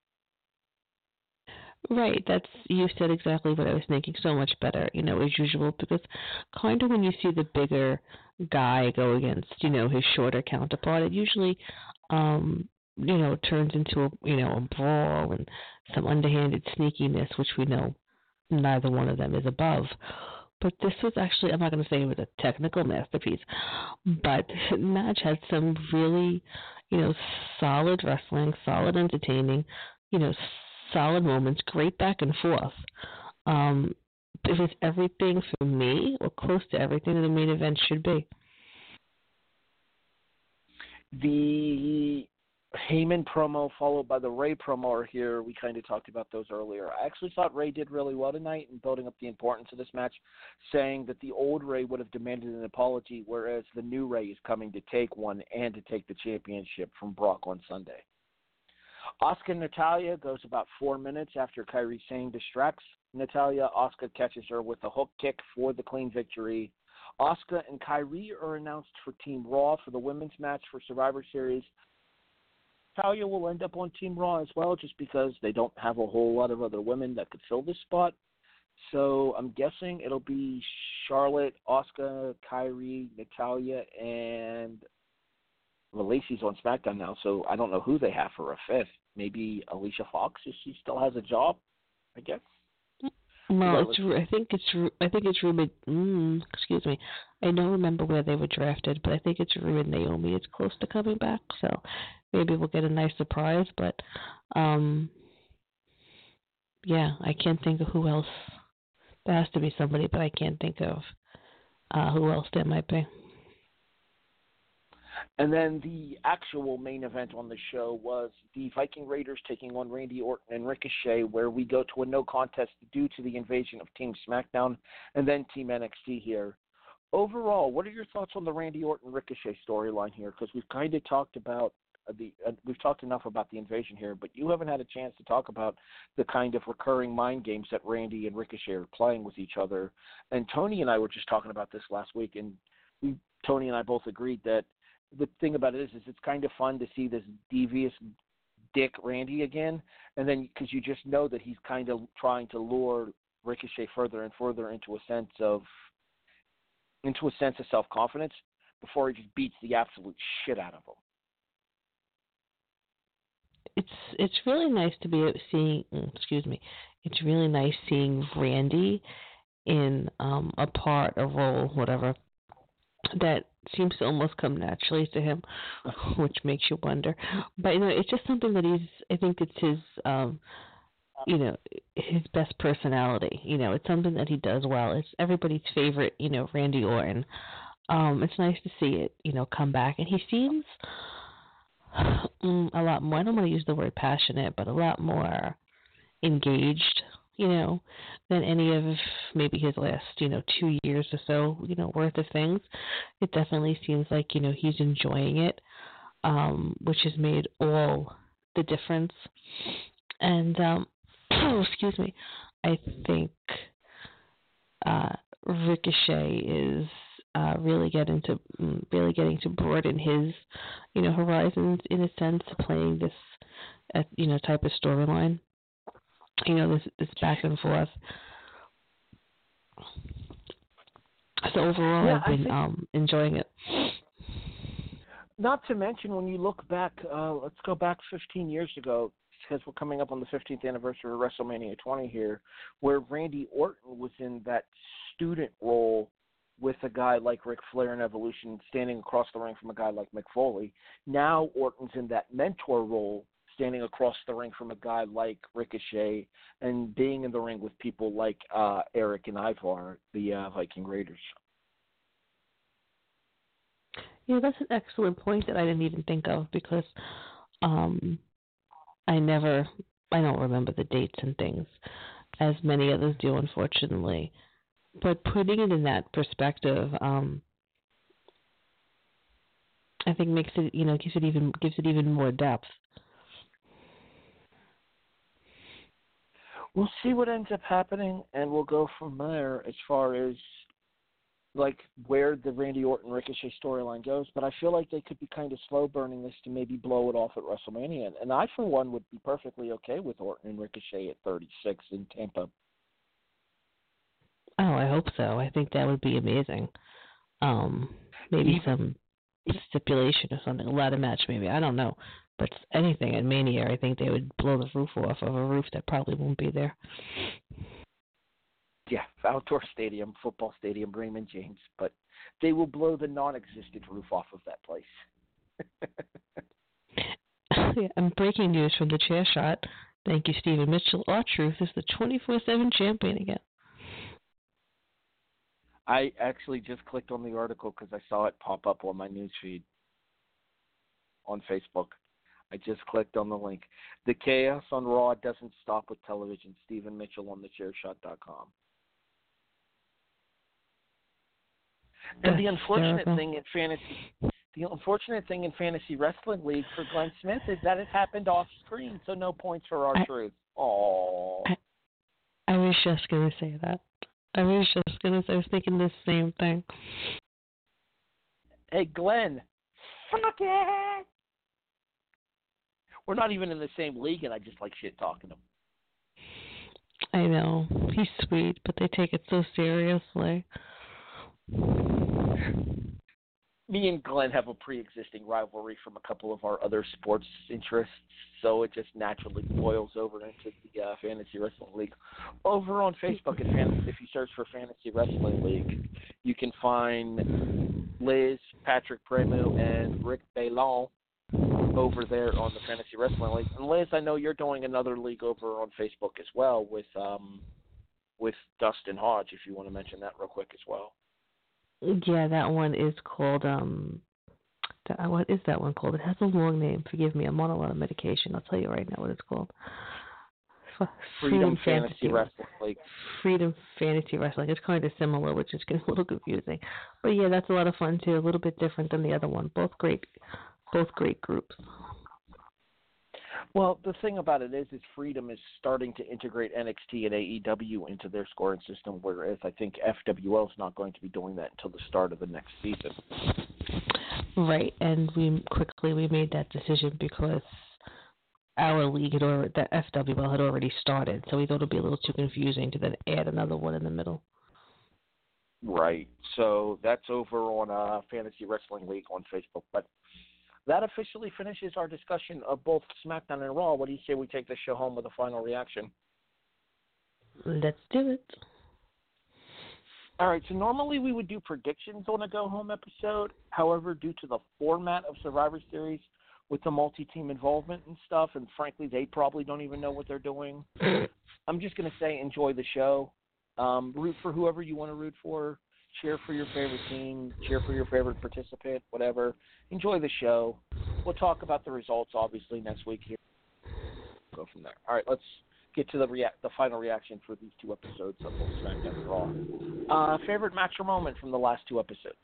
Right, that's, you said exactly what I was thinking, so much better, you know, as usual, because kind of when you see the bigger guy go against, you know, his shorter counterpart, it usually, um, you know, turns into a, you know, a brawl and some underhanded sneakiness, which we know neither one of them is above. But this was actually, I'm not going to say it was a technical masterpiece, but the match had some really, you know, solid wrestling, solid entertaining, you know, solid moments, great back and forth. Um, it was everything for me, or close to everything that the main event should be. The Heyman promo followed by the Ray promo are here. We kind of talked about those earlier. I actually thought Ray did really well tonight in building up the importance of this match, saying that the old Ray would have demanded an apology, whereas the new Ray is coming to take one and to take the championship from Brock on Sunday. Asuka and Natalya goes about four minutes after Kairi Sane distracts Natalya. Asuka catches her with a hook kick for the clean victory. Asuka and Kairi are announced for Team Raw for the women's match for Survivor Series. Natalya will end up on Team Raw as well, just because they don't have a whole lot of other women that could fill this spot. So I'm guessing it'll be Charlotte, Asuka, Kairi, Natalya, and well, Lacey's on SmackDown now, so I don't know who they have for a fifth. Maybe Alicia Fox, if she still has a job, I guess. Well, it's, I think it's I think it's rumored. Mm, excuse me, I don't remember where they were drafted, but I think it's rumored Naomi is close to coming back, so maybe we'll get a nice surprise. But um, yeah, I can't think of who else. There has to be somebody, but I can't think of uh, who else there might be. And then the actual main event on the show was the Viking Raiders taking on Randy Orton and Ricochet, where we go to a no contest due to the invasion of Team SmackDown and then Team N X T here. overall, what are your thoughts on the Randy Orton Ricochet storyline here? Because we've kind of talked about the uh, we've talked enough about the invasion here, but you haven't had a chance to talk about the kind of recurring mind games that Randy and Ricochet are playing with each other. And Tony and I were just talking about this last week, and we Tony and I both agreed that the thing about it is, is it's kind of fun to see this devious dick Randy again, and then because you just know that he's kind of trying to lure Ricochet further and further into a sense of into a sense of self-confidence before he just beats the absolute shit out of him. It's it's really nice to be seeing. Excuse me. It's really nice seeing Randy in um, a part, a role, whatever, that seems to almost come naturally to him, which makes you wonder. But you know, it's just something that he's. I think it's his. Um, you know, his best personality. You know, it's something that he does well. It's everybody's favorite. You know, Randy Orton. Um, it's nice to see it. You know, come back, and he seems. a lot more, I don't want to use the word passionate, but a lot more engaged, you know, than any of maybe his last, you know, two years or so, you know, worth of things. It definitely seems like, you know, he's enjoying it, um, which has made all the difference. And, um, excuse me, I think uh, Ricochet is Uh, really getting to really getting to broaden his, you know, horizons in a sense, playing this, uh, you know, type of storyline. You know, this this back and forth. So overall, yeah, I've been think, um, enjoying it. Not to mention, when you look back, uh, let's go back fifteen years ago, because we're coming up on the fifteenth anniversary of WrestleMania twenty here, where Randy Orton was in that student role with a guy like Ric Flair in Evolution, standing across the ring from a guy like Mick Foley. Now Orton's in that mentor role, standing across the ring from a guy like Ricochet, and being in the ring with people like uh, Eric and Ivar, the uh, Viking Raiders. Yeah, that's an excellent point that I didn't even think of, because um, I never, I don't remember the dates and things, as many others do, unfortunately. But putting it in that perspective, um, I think makes it, you know, gives it even gives it even more depth. We'll see what ends up happening, and we'll go from there as far as like where the Randy Orton Ricochet storyline goes. But I feel like they could be kind of slow burning this to maybe blow it off at WrestleMania, and I for one would be perfectly okay with Orton and Ricochet at thirty-six in Tampa. Oh, I hope so. I think that would be amazing. Um, maybe some stipulation or something, a ladder match maybe. I don't know. But anything at Mania, I think they would blow the roof off of a roof that probably won't be there. Yeah, outdoor stadium, football stadium, Raymond James. But they will blow the non-existent roof off of that place. Yeah, and breaking news from the Chair Shot. Thank you, Stephen Mitchell. R-Truth is the twenty-four seven champion again. I actually just clicked on the article because I saw it pop up on my newsfeed on Facebook. I just clicked on the link. The chaos on Raw doesn't stop with television. Stephen Mitchell on the chair shot dot com. And the unfortunate terrible. thing in fantasy, the unfortunate thing in Fantasy Wrestling League for Glenn Smith is that it happened off screen, so no points for R-Truth. Oh. I, I was just gonna say that. I was just going to say, I was thinking the same thing. Hey, Glenn. Fuck it! We're not even in the same league, and I just like shit talking to him. I know. He's sweet, but they take it so seriously. Me and Glenn have a pre-existing rivalry from a couple of our other sports interests, so it just naturally boils over into the uh, Fantasy Wrestling League. Over on Facebook, if, if you search for Fantasy Wrestling League, you can find Liz, Patrick Premu, and Rick Ballon over there on the Fantasy Wrestling League. And Liz, I know you're doing another league over on Facebook as well with um, with Dustin Hodge, if you want to mention that real quick as well. Yeah, that one is called, um, that, what is that one called? It has a long name. Forgive me, I'm on a lot of medication. I'll tell you right now what it's called. F- Freedom Fantasy Wrestling League. Freedom Fantasy Wrestling. It's kind of similar, which is getting a little confusing. But yeah, that's a lot of fun too. A little bit different than the other one. Both great, both great groups. Well, the thing about it is, is Freedom is starting to integrate N X T and A E W into their scoring system, whereas I think F W L is not going to be doing that until the start of the next season. Right, and we quickly we made that decision because our league had already, the F W L had already started, so we thought it would be a little too confusing to then add another one in the middle. Right, so that's over on uh, Fantasy Wrestling League on Facebook, but that officially finishes our discussion of both SmackDown and Raw. What do you say we take this show home with a final reaction? Let's do it. All right, so normally we would do predictions on a go-home episode. However, due to the format of Survivor Series with the multi-team involvement and stuff, and frankly, they probably don't even know what they're doing, I'm just going to say enjoy the show. Um, root for whoever you want to root for. Cheer for your favorite team. Cheer for your favorite participant, whatever. Enjoy the show. We'll talk about the results, obviously, next week here. Go from there. All right, let's get to the rea- the final reaction for these two episodes of both SmackDown and Raw. Uh, favorite match or moment from the last two episodes?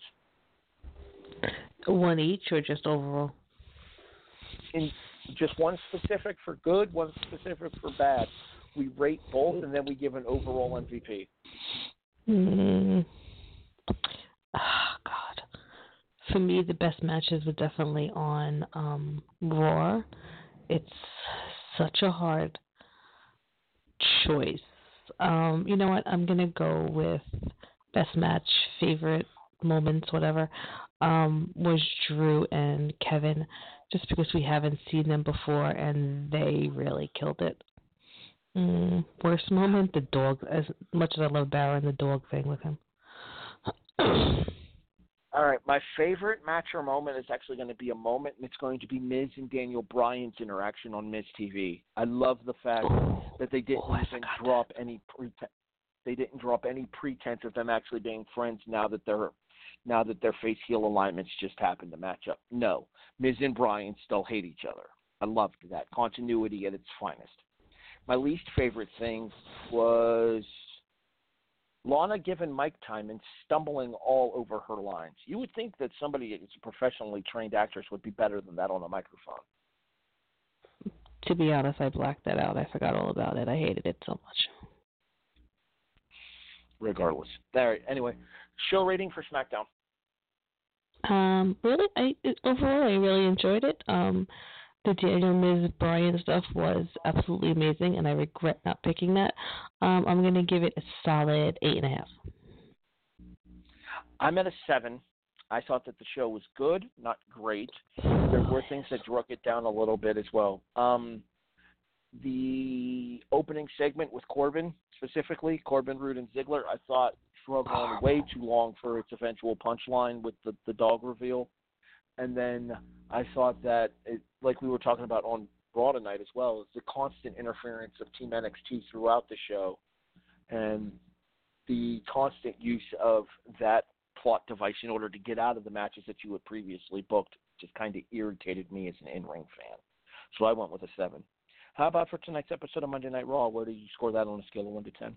One each or just overall? In just one specific for good, one specific for bad. We rate both, and then we give an overall M V P. Mm. Oh, God. For me, the best matches were definitely on um, Raw. It's such a hard choice. Um, you know what? I'm going to go with best match, favorite moments, whatever, um, was Drew and Kevin, just because we haven't seen them before, and they really killed it. Mm, worst moment, the dog. As much as I love Baron, the dog thing with him. All right, my favorite match or moment is actually going to be a moment, and it's going to be Miz and Daniel Bryan's interaction on Miz T V. I love the fact that they didn't oh, even drop any pretense. They didn't drop any pretense of them actually being friends now that their now that their face heel alignments just happened to match up. No, Miz and Bryan still hate each other. I loved that continuity at its finest. My least favorite thing was Lana giving Mike time and stumbling all over her lines. You would think that somebody that's a professionally trained actress would be better than that on a microphone. To be honest, I blacked that out. I forgot all about it. I hated it so much. Regardless. All right, anyway, show rating for SmackDown. Um, really, I overall I really enjoyed it. Um, the Daniel Miz Bryan stuff was absolutely amazing, and I regret not picking that. Um, I'm going to give it a solid eight and a half. I'm at a seven. I thought that the show was good, not great. There were things that drug it down a little bit as well. Um, the opening segment with Corbin, specifically Corbin, Roode, and Ziggler, I thought drug on way too long for its eventual punchline with the, the dog reveal. And then I thought that, it, like we were talking about on Raw tonight as well, is the constant interference of Team N X T throughout the show and the constant use of that plot device in order to get out of the matches that you had previously booked just kind of irritated me as an in-ring fan. So I went with a seven. How about for tonight's episode of Monday Night Raw? Where do you score that on a scale of one to ten?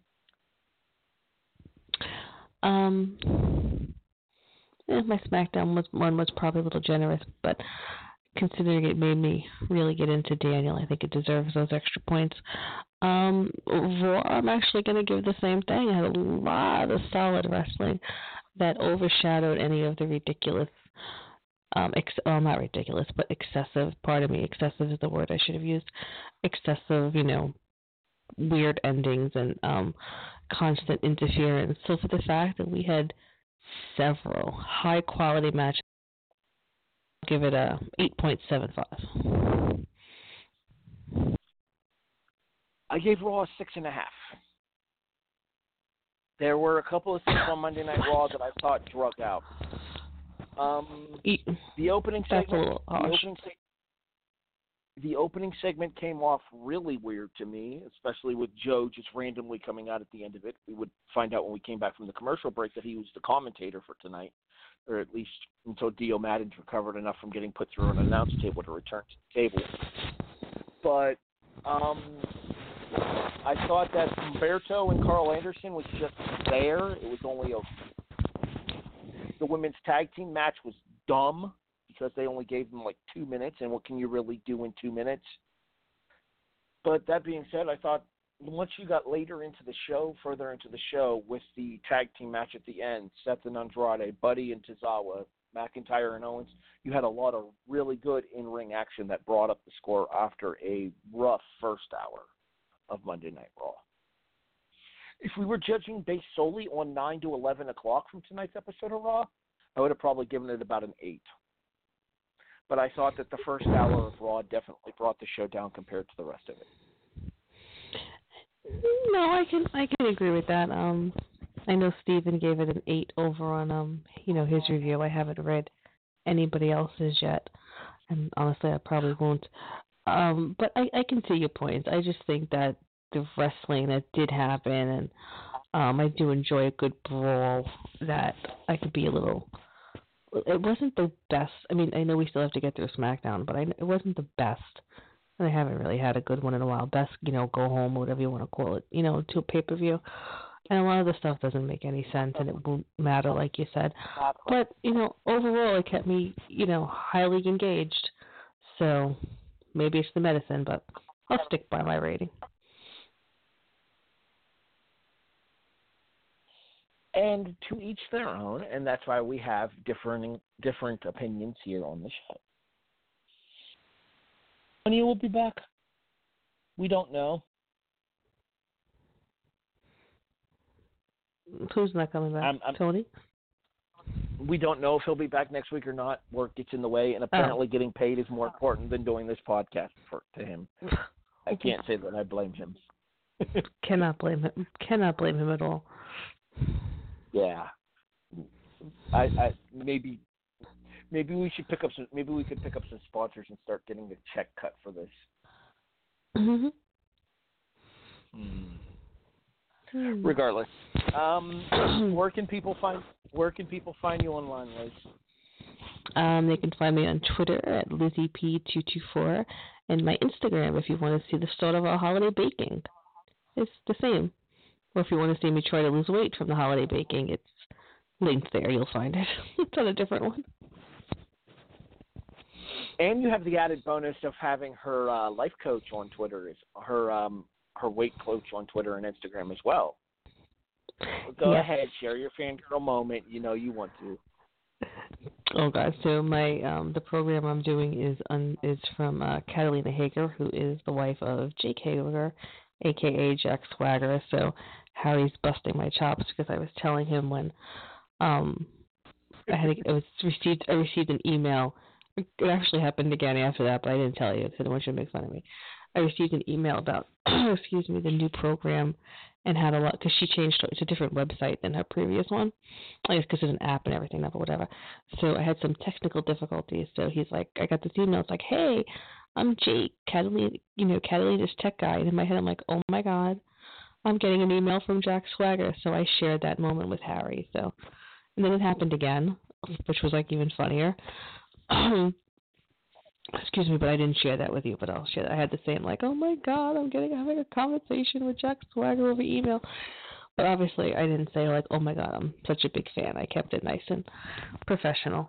Um, yeah, my SmackDown was, one was probably a little generous, but considering it made me really get into Daniel, I think it deserves those extra points. Um, Raw, I'm actually going to give the same thing. I had a lot of solid wrestling that overshadowed any of the ridiculous, um, ex- well, not ridiculous, but excessive, pardon me, excessive is the word I should have used, excessive, you know, weird endings and um, constant interference. So for the fact that we had several high-quality matches, I'll give it a eight point seven five. I gave Raw a six and a half. There were a couple of things on Monday Night Raw that I thought drug out. Um, the opening That's segment, a little the harsh. opening, se- the opening segment came off really weird to me, especially with Joe just randomly coming out at the end of it. We would find out when we came back from the commercial break that he was the commentator for tonight, or at least until Dio Madden's recovered enough from getting put through an announce table to return to the table. But um, I thought that Humberto and Carl Anderson was just there. It was only a the women's tag team match was dumb because they only gave them like two minutes, and what can you really do in two minutes? But that being said, I thought once you got later into the show, further into the show, with the tag team match at the end, Seth and Andrade, Buddy and Tozawa, McIntyre and Owens, you had a lot of really good in-ring action that brought up the score after a rough first hour of Monday Night Raw. If we were judging based solely on nine to eleven o'clock from tonight's episode of Raw, I would have probably given it about an eight. But I thought that the first hour of Raw definitely brought the show down compared to the rest of it. No, I can I can agree with that. Um, I know Steven gave it an eight over on um you know his review. I haven't read anybody else's yet, and honestly, I probably won't. Um, but I, I can see your points. I just think that the wrestling that did happen, and um, I do enjoy a good brawl. That I could be a little. It wasn't the best. I mean, I know we still have to get through SmackDown, but I, it wasn't the best. And I haven't really had a good one in a while. Best, you know, go home, whatever you want to call it, you know, to a pay-per-view. And a lot of the stuff doesn't make any sense, and it won't matter, like you said. But, you know, overall, it kept me, you know, highly engaged. So maybe it's the medicine, but I'll stick by my rating. And to each their own, and that's why we have differing different opinions here on the show. When you will be back? We don't know. Who's not coming back? I'm, I'm, Tony? We don't know if he'll be back next week or not. Work gets in the way, and apparently oh. getting paid is more important than doing this podcast for to him. I can't say that I blame him. Cannot blame him. Cannot blame him at all. Yeah, I, I maybe maybe we should pick up some. Maybe we could pick up some sponsors and start getting a check cut for this. Mm-hmm. Hmm. Regardless, um, where can people find where can people find you online, Liz? Um, they can find me on Twitter at Lizzie P two two four and my Instagram if you want to see the start of our holiday baking. It's the same. Or if you want to see me try to lose weight from the holiday baking, it's linked there. You'll find it. It's on a different one. And you have the added bonus of having her uh, life coach on Twitter, is her um, her weight coach on Twitter and Instagram as well. Go yes. ahead, share your fangirl moment. You know you want to. Oh God! So my um, the program I'm doing is un, is from uh, Catalina Hager, who is the wife of Jake Hager, A K A Jack Swagger. So Harry's busting my chops because I was telling him when um I had a, I was received I received an email. It actually happened again after that, but I didn't tell you because I don't want you to make fun of me. I received an email about excuse me the new program and had a lot because she changed it's a different website than her previous one. I guess because it's an app and everything, but whatever. So I had some technical difficulties. So he's like, I got this email. It's like, hey, I'm Jake, Catalina, you know, Catalina's tech guy. And in my head, I'm like, oh my God, I'm getting an email from Jack Swagger. So I shared that moment with Harry. So, and then it happened again, which was like even funnier. Excuse me, but I didn't share that with you. But I'll share that. I had the same like, oh my God, I'm getting having a conversation with Jack Swagger over email. But obviously, I didn't say like, oh my God, I'm such a big fan. I kept it nice and professional.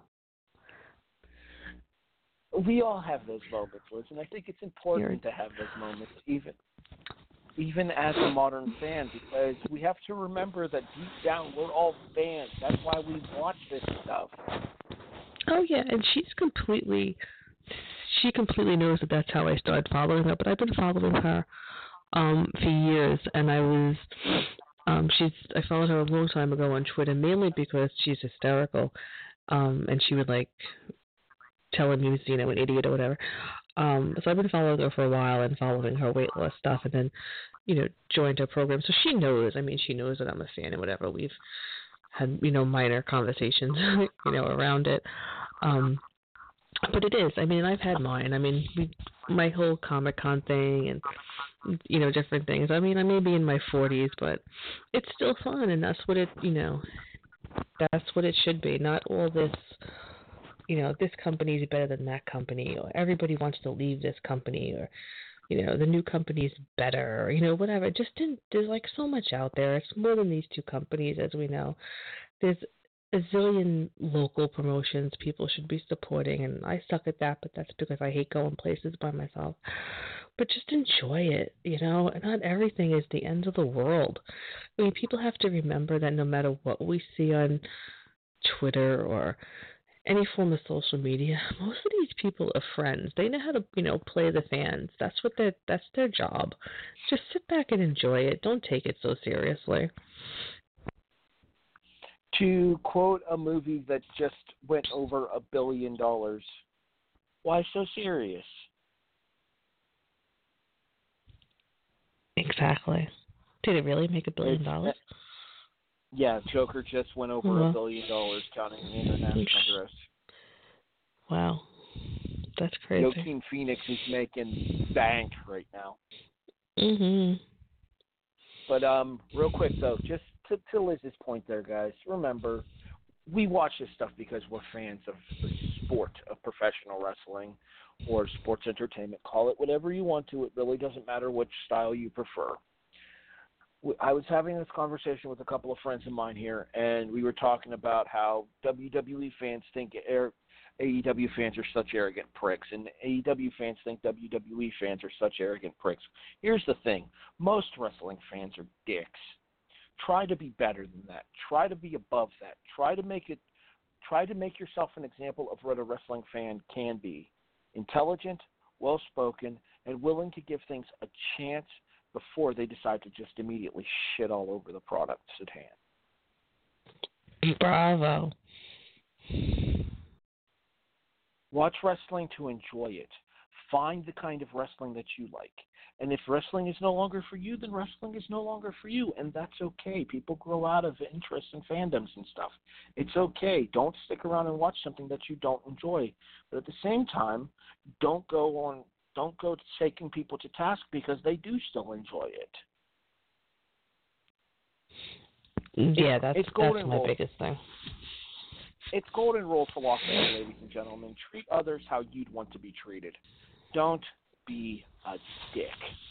We all have those moments, Liz, and I think it's important You're... to have those moments, even even as a modern fan, because we have to remember that deep down we're all fans. That's why we watch this stuff. Oh yeah, and she's completely, she completely knows that that's how I started following her. But I've been following her um, for years, and I was, um, she's, I followed her a long time ago on Twitter, mainly because she's hysterical, um, and she would like. telling me, you know, an idiot or whatever. Um, so I've been following her for a while and following her weight loss stuff and then, you know, joined her program. So she knows, I mean, she knows that I'm a fan and whatever. We've had, you know, minor conversations, you know, around it. Um, but it is, I mean, I've had mine. I mean, we, my whole Comic-Con thing and, you know, different things. I mean, I may be in my forties, but it's still fun. And that's what it, you know, that's what it should be. Not all this, you know, this company is better than that company, or everybody wants to leave this company, or, you know, the new company's better, you know, whatever. Just didn't, there's like so much out there. It's more than these two companies, as we know. There's a zillion local promotions people should be supporting, and I suck at that, but that's because I hate going places by myself. But just enjoy it, you know. Not everything is the end of the world. I mean, people have to remember that no matter what we see on Twitter or any form of social media, most of these people are friends. They know how to, you know, play the fans. That's what their that's their job. Just sit back and enjoy it. Don't take it so seriously. To quote a movie that just went over a billion dollars, why so serious? Exactly. Did it really make a billion It's, dollars? Yeah, Joker just went over Uh-huh. a billion dollars, counting the international gross. Wow, that's crazy. Joaquin Phoenix is making bank right now. Mhm. But um, real quick though, just to, to Liz's point there, guys. Remember, we watch this stuff because we're fans of the sport of professional wrestling or sports entertainment. Call it whatever you want to. It really doesn't matter which style you prefer. I was having this conversation with a couple of friends of mine here, and we were talking about how W W E fans think A E W fans are such arrogant pricks, and A E W fans think W W E fans are such arrogant pricks. Here's the thing. Most wrestling fans are dicks. Try to be better than that. Try to be above that. Try to make it. Try to make yourself an example of what a wrestling fan can be. Intelligent, well-spoken, and willing to give things a chance before they decide to just immediately shit all over the products at hand. Bravo. Watch wrestling to enjoy it. Find the kind of wrestling that you like. And if wrestling is no longer for you, then wrestling is no longer for you, and that's okay. People grow out of interests and fandoms and stuff. It's okay. Don't stick around and watch something that you don't enjoy. But at the same time, don't go on don't go taking people to task because they do still enjoy it. Yeah, that's it's that's golden my rule. biggest thing. It's golden rule philosophy, ladies and gentlemen. Treat others how you'd want to be treated. Don't be a dick.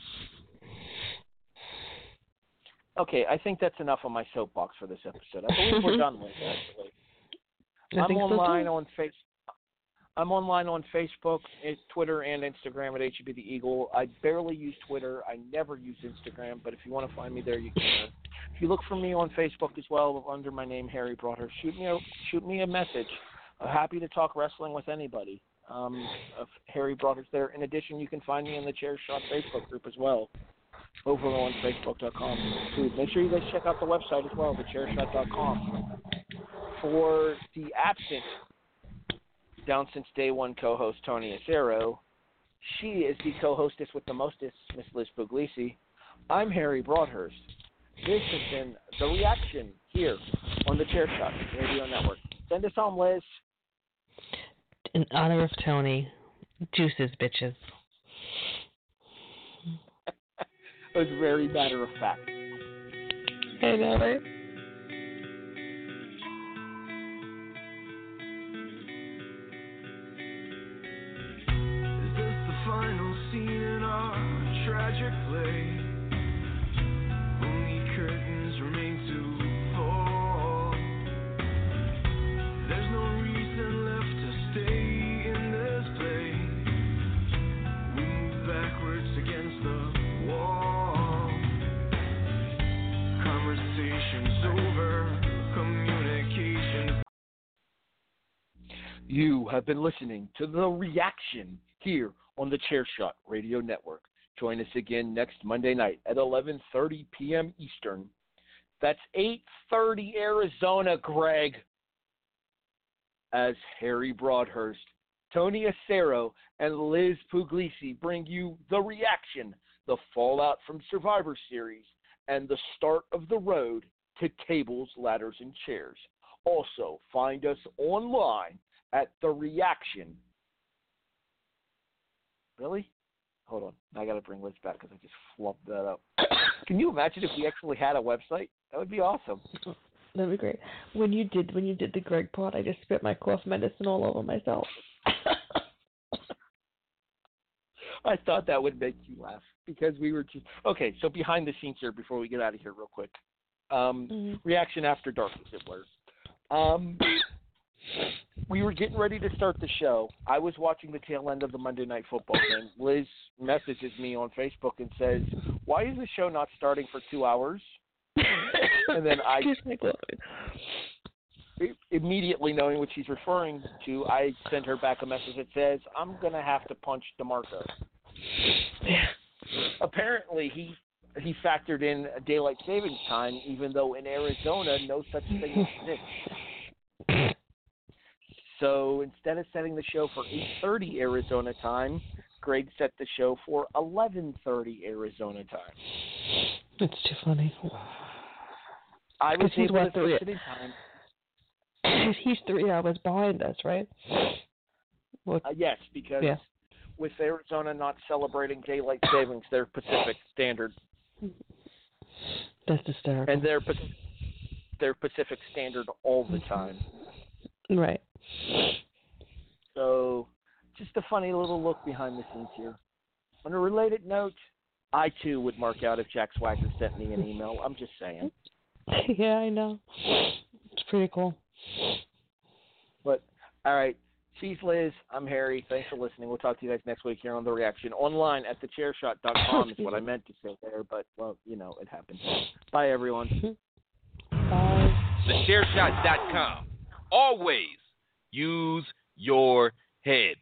Okay, I think that's enough on my soapbox for this episode. I believe we're done with it, actually. I I'm think so online too. on face. I'm online on Facebook, Twitter, and Instagram at H E B the Eagle. I barely use Twitter. I never use Instagram, but if you want to find me there, you can. If you look for me on Facebook as well under my name, Harry Broadhurst, shoot me a shoot me a message. I'm happy to talk wrestling with anybody. Um, of Harry Broadhurst there. In addition, you can find me in the Chair Shot Facebook group as well, over on Facebook dot com. Dude, make sure you guys check out the website as well, the chair shot dot com. For the absent, down since day one co-host Tony Acero, she is the co-hostess with the mostest, Miss Liz Puglisi. I'm Harry Broadhurst. This has been The Reaction here on the Chair Shot Radio Network. Send us home, Liz. In honor of Tony, juices, bitches. It was very matter of fact. I know, right? Is this the final scene in our tragic play? Only curtains remain to fall. There's no reason left to stay in this place. We move backwards against the wall. Conversations over, communication. You have been listening to The Reaction here on the Chair Shot Radio Network. Join us again next Monday night at eleven thirty p.m. Eastern. That's eight thirty Arizona, Greg. As Harry Broadhurst, Tony Acero, and Liz Puglisi bring you The Reaction, the fallout from Survivor Series, and the start of the road to tables, ladders, and chairs. Also, find us online at The Reaction. Really? Hold on. I got to bring Liz back because I just flubbed that up. Can you imagine if we actually had a website? That would be awesome. That'd be great. When you did when you did the Greg pod, I just spit my cough medicine all over myself. I thought that would make you laugh because we were just okay. So behind the scenes here, before we get out of here, real quick, um, Mm-hmm. reaction after dark, as it were. Um, we were getting ready to start the show. I was watching the tail end of the Monday Night Football game. Liz messages me on Facebook and says, "Why is the show not starting for two hours?" And then I, immediately knowing what she's referring to, I sent her back a message that says, "I'm going to have to punch DeMarco." Yeah. Apparently, he he factored in a daylight savings time, even though in Arizona no such thing exists. So instead of setting the show for eight thirty Arizona time, Greg set the show for eleven thirty Arizona time. It's too funny. I was he's able what, to three- fix it in time. He's three hours behind us, right? What? Uh, yes, because Yeah. with Arizona not celebrating daylight savings, they're Pacific Standard, That's hysterical. and they're Pac- they're Pacific Standard all the time. Right. So, just a funny little look behind the scenes here. On a related note, I too would mark out if Jack Swagger sent me an email. I'm just saying. Yeah, I know. It's pretty cool. But, all right. She's Liz. I'm Harry. Thanks for listening. We'll talk to you guys next week here on The Reaction. Online at the chair shot dot com is what I meant to say there, but, well, you know, it happened. Bye, everyone. Bye. the chair shot dot com. Always use your head.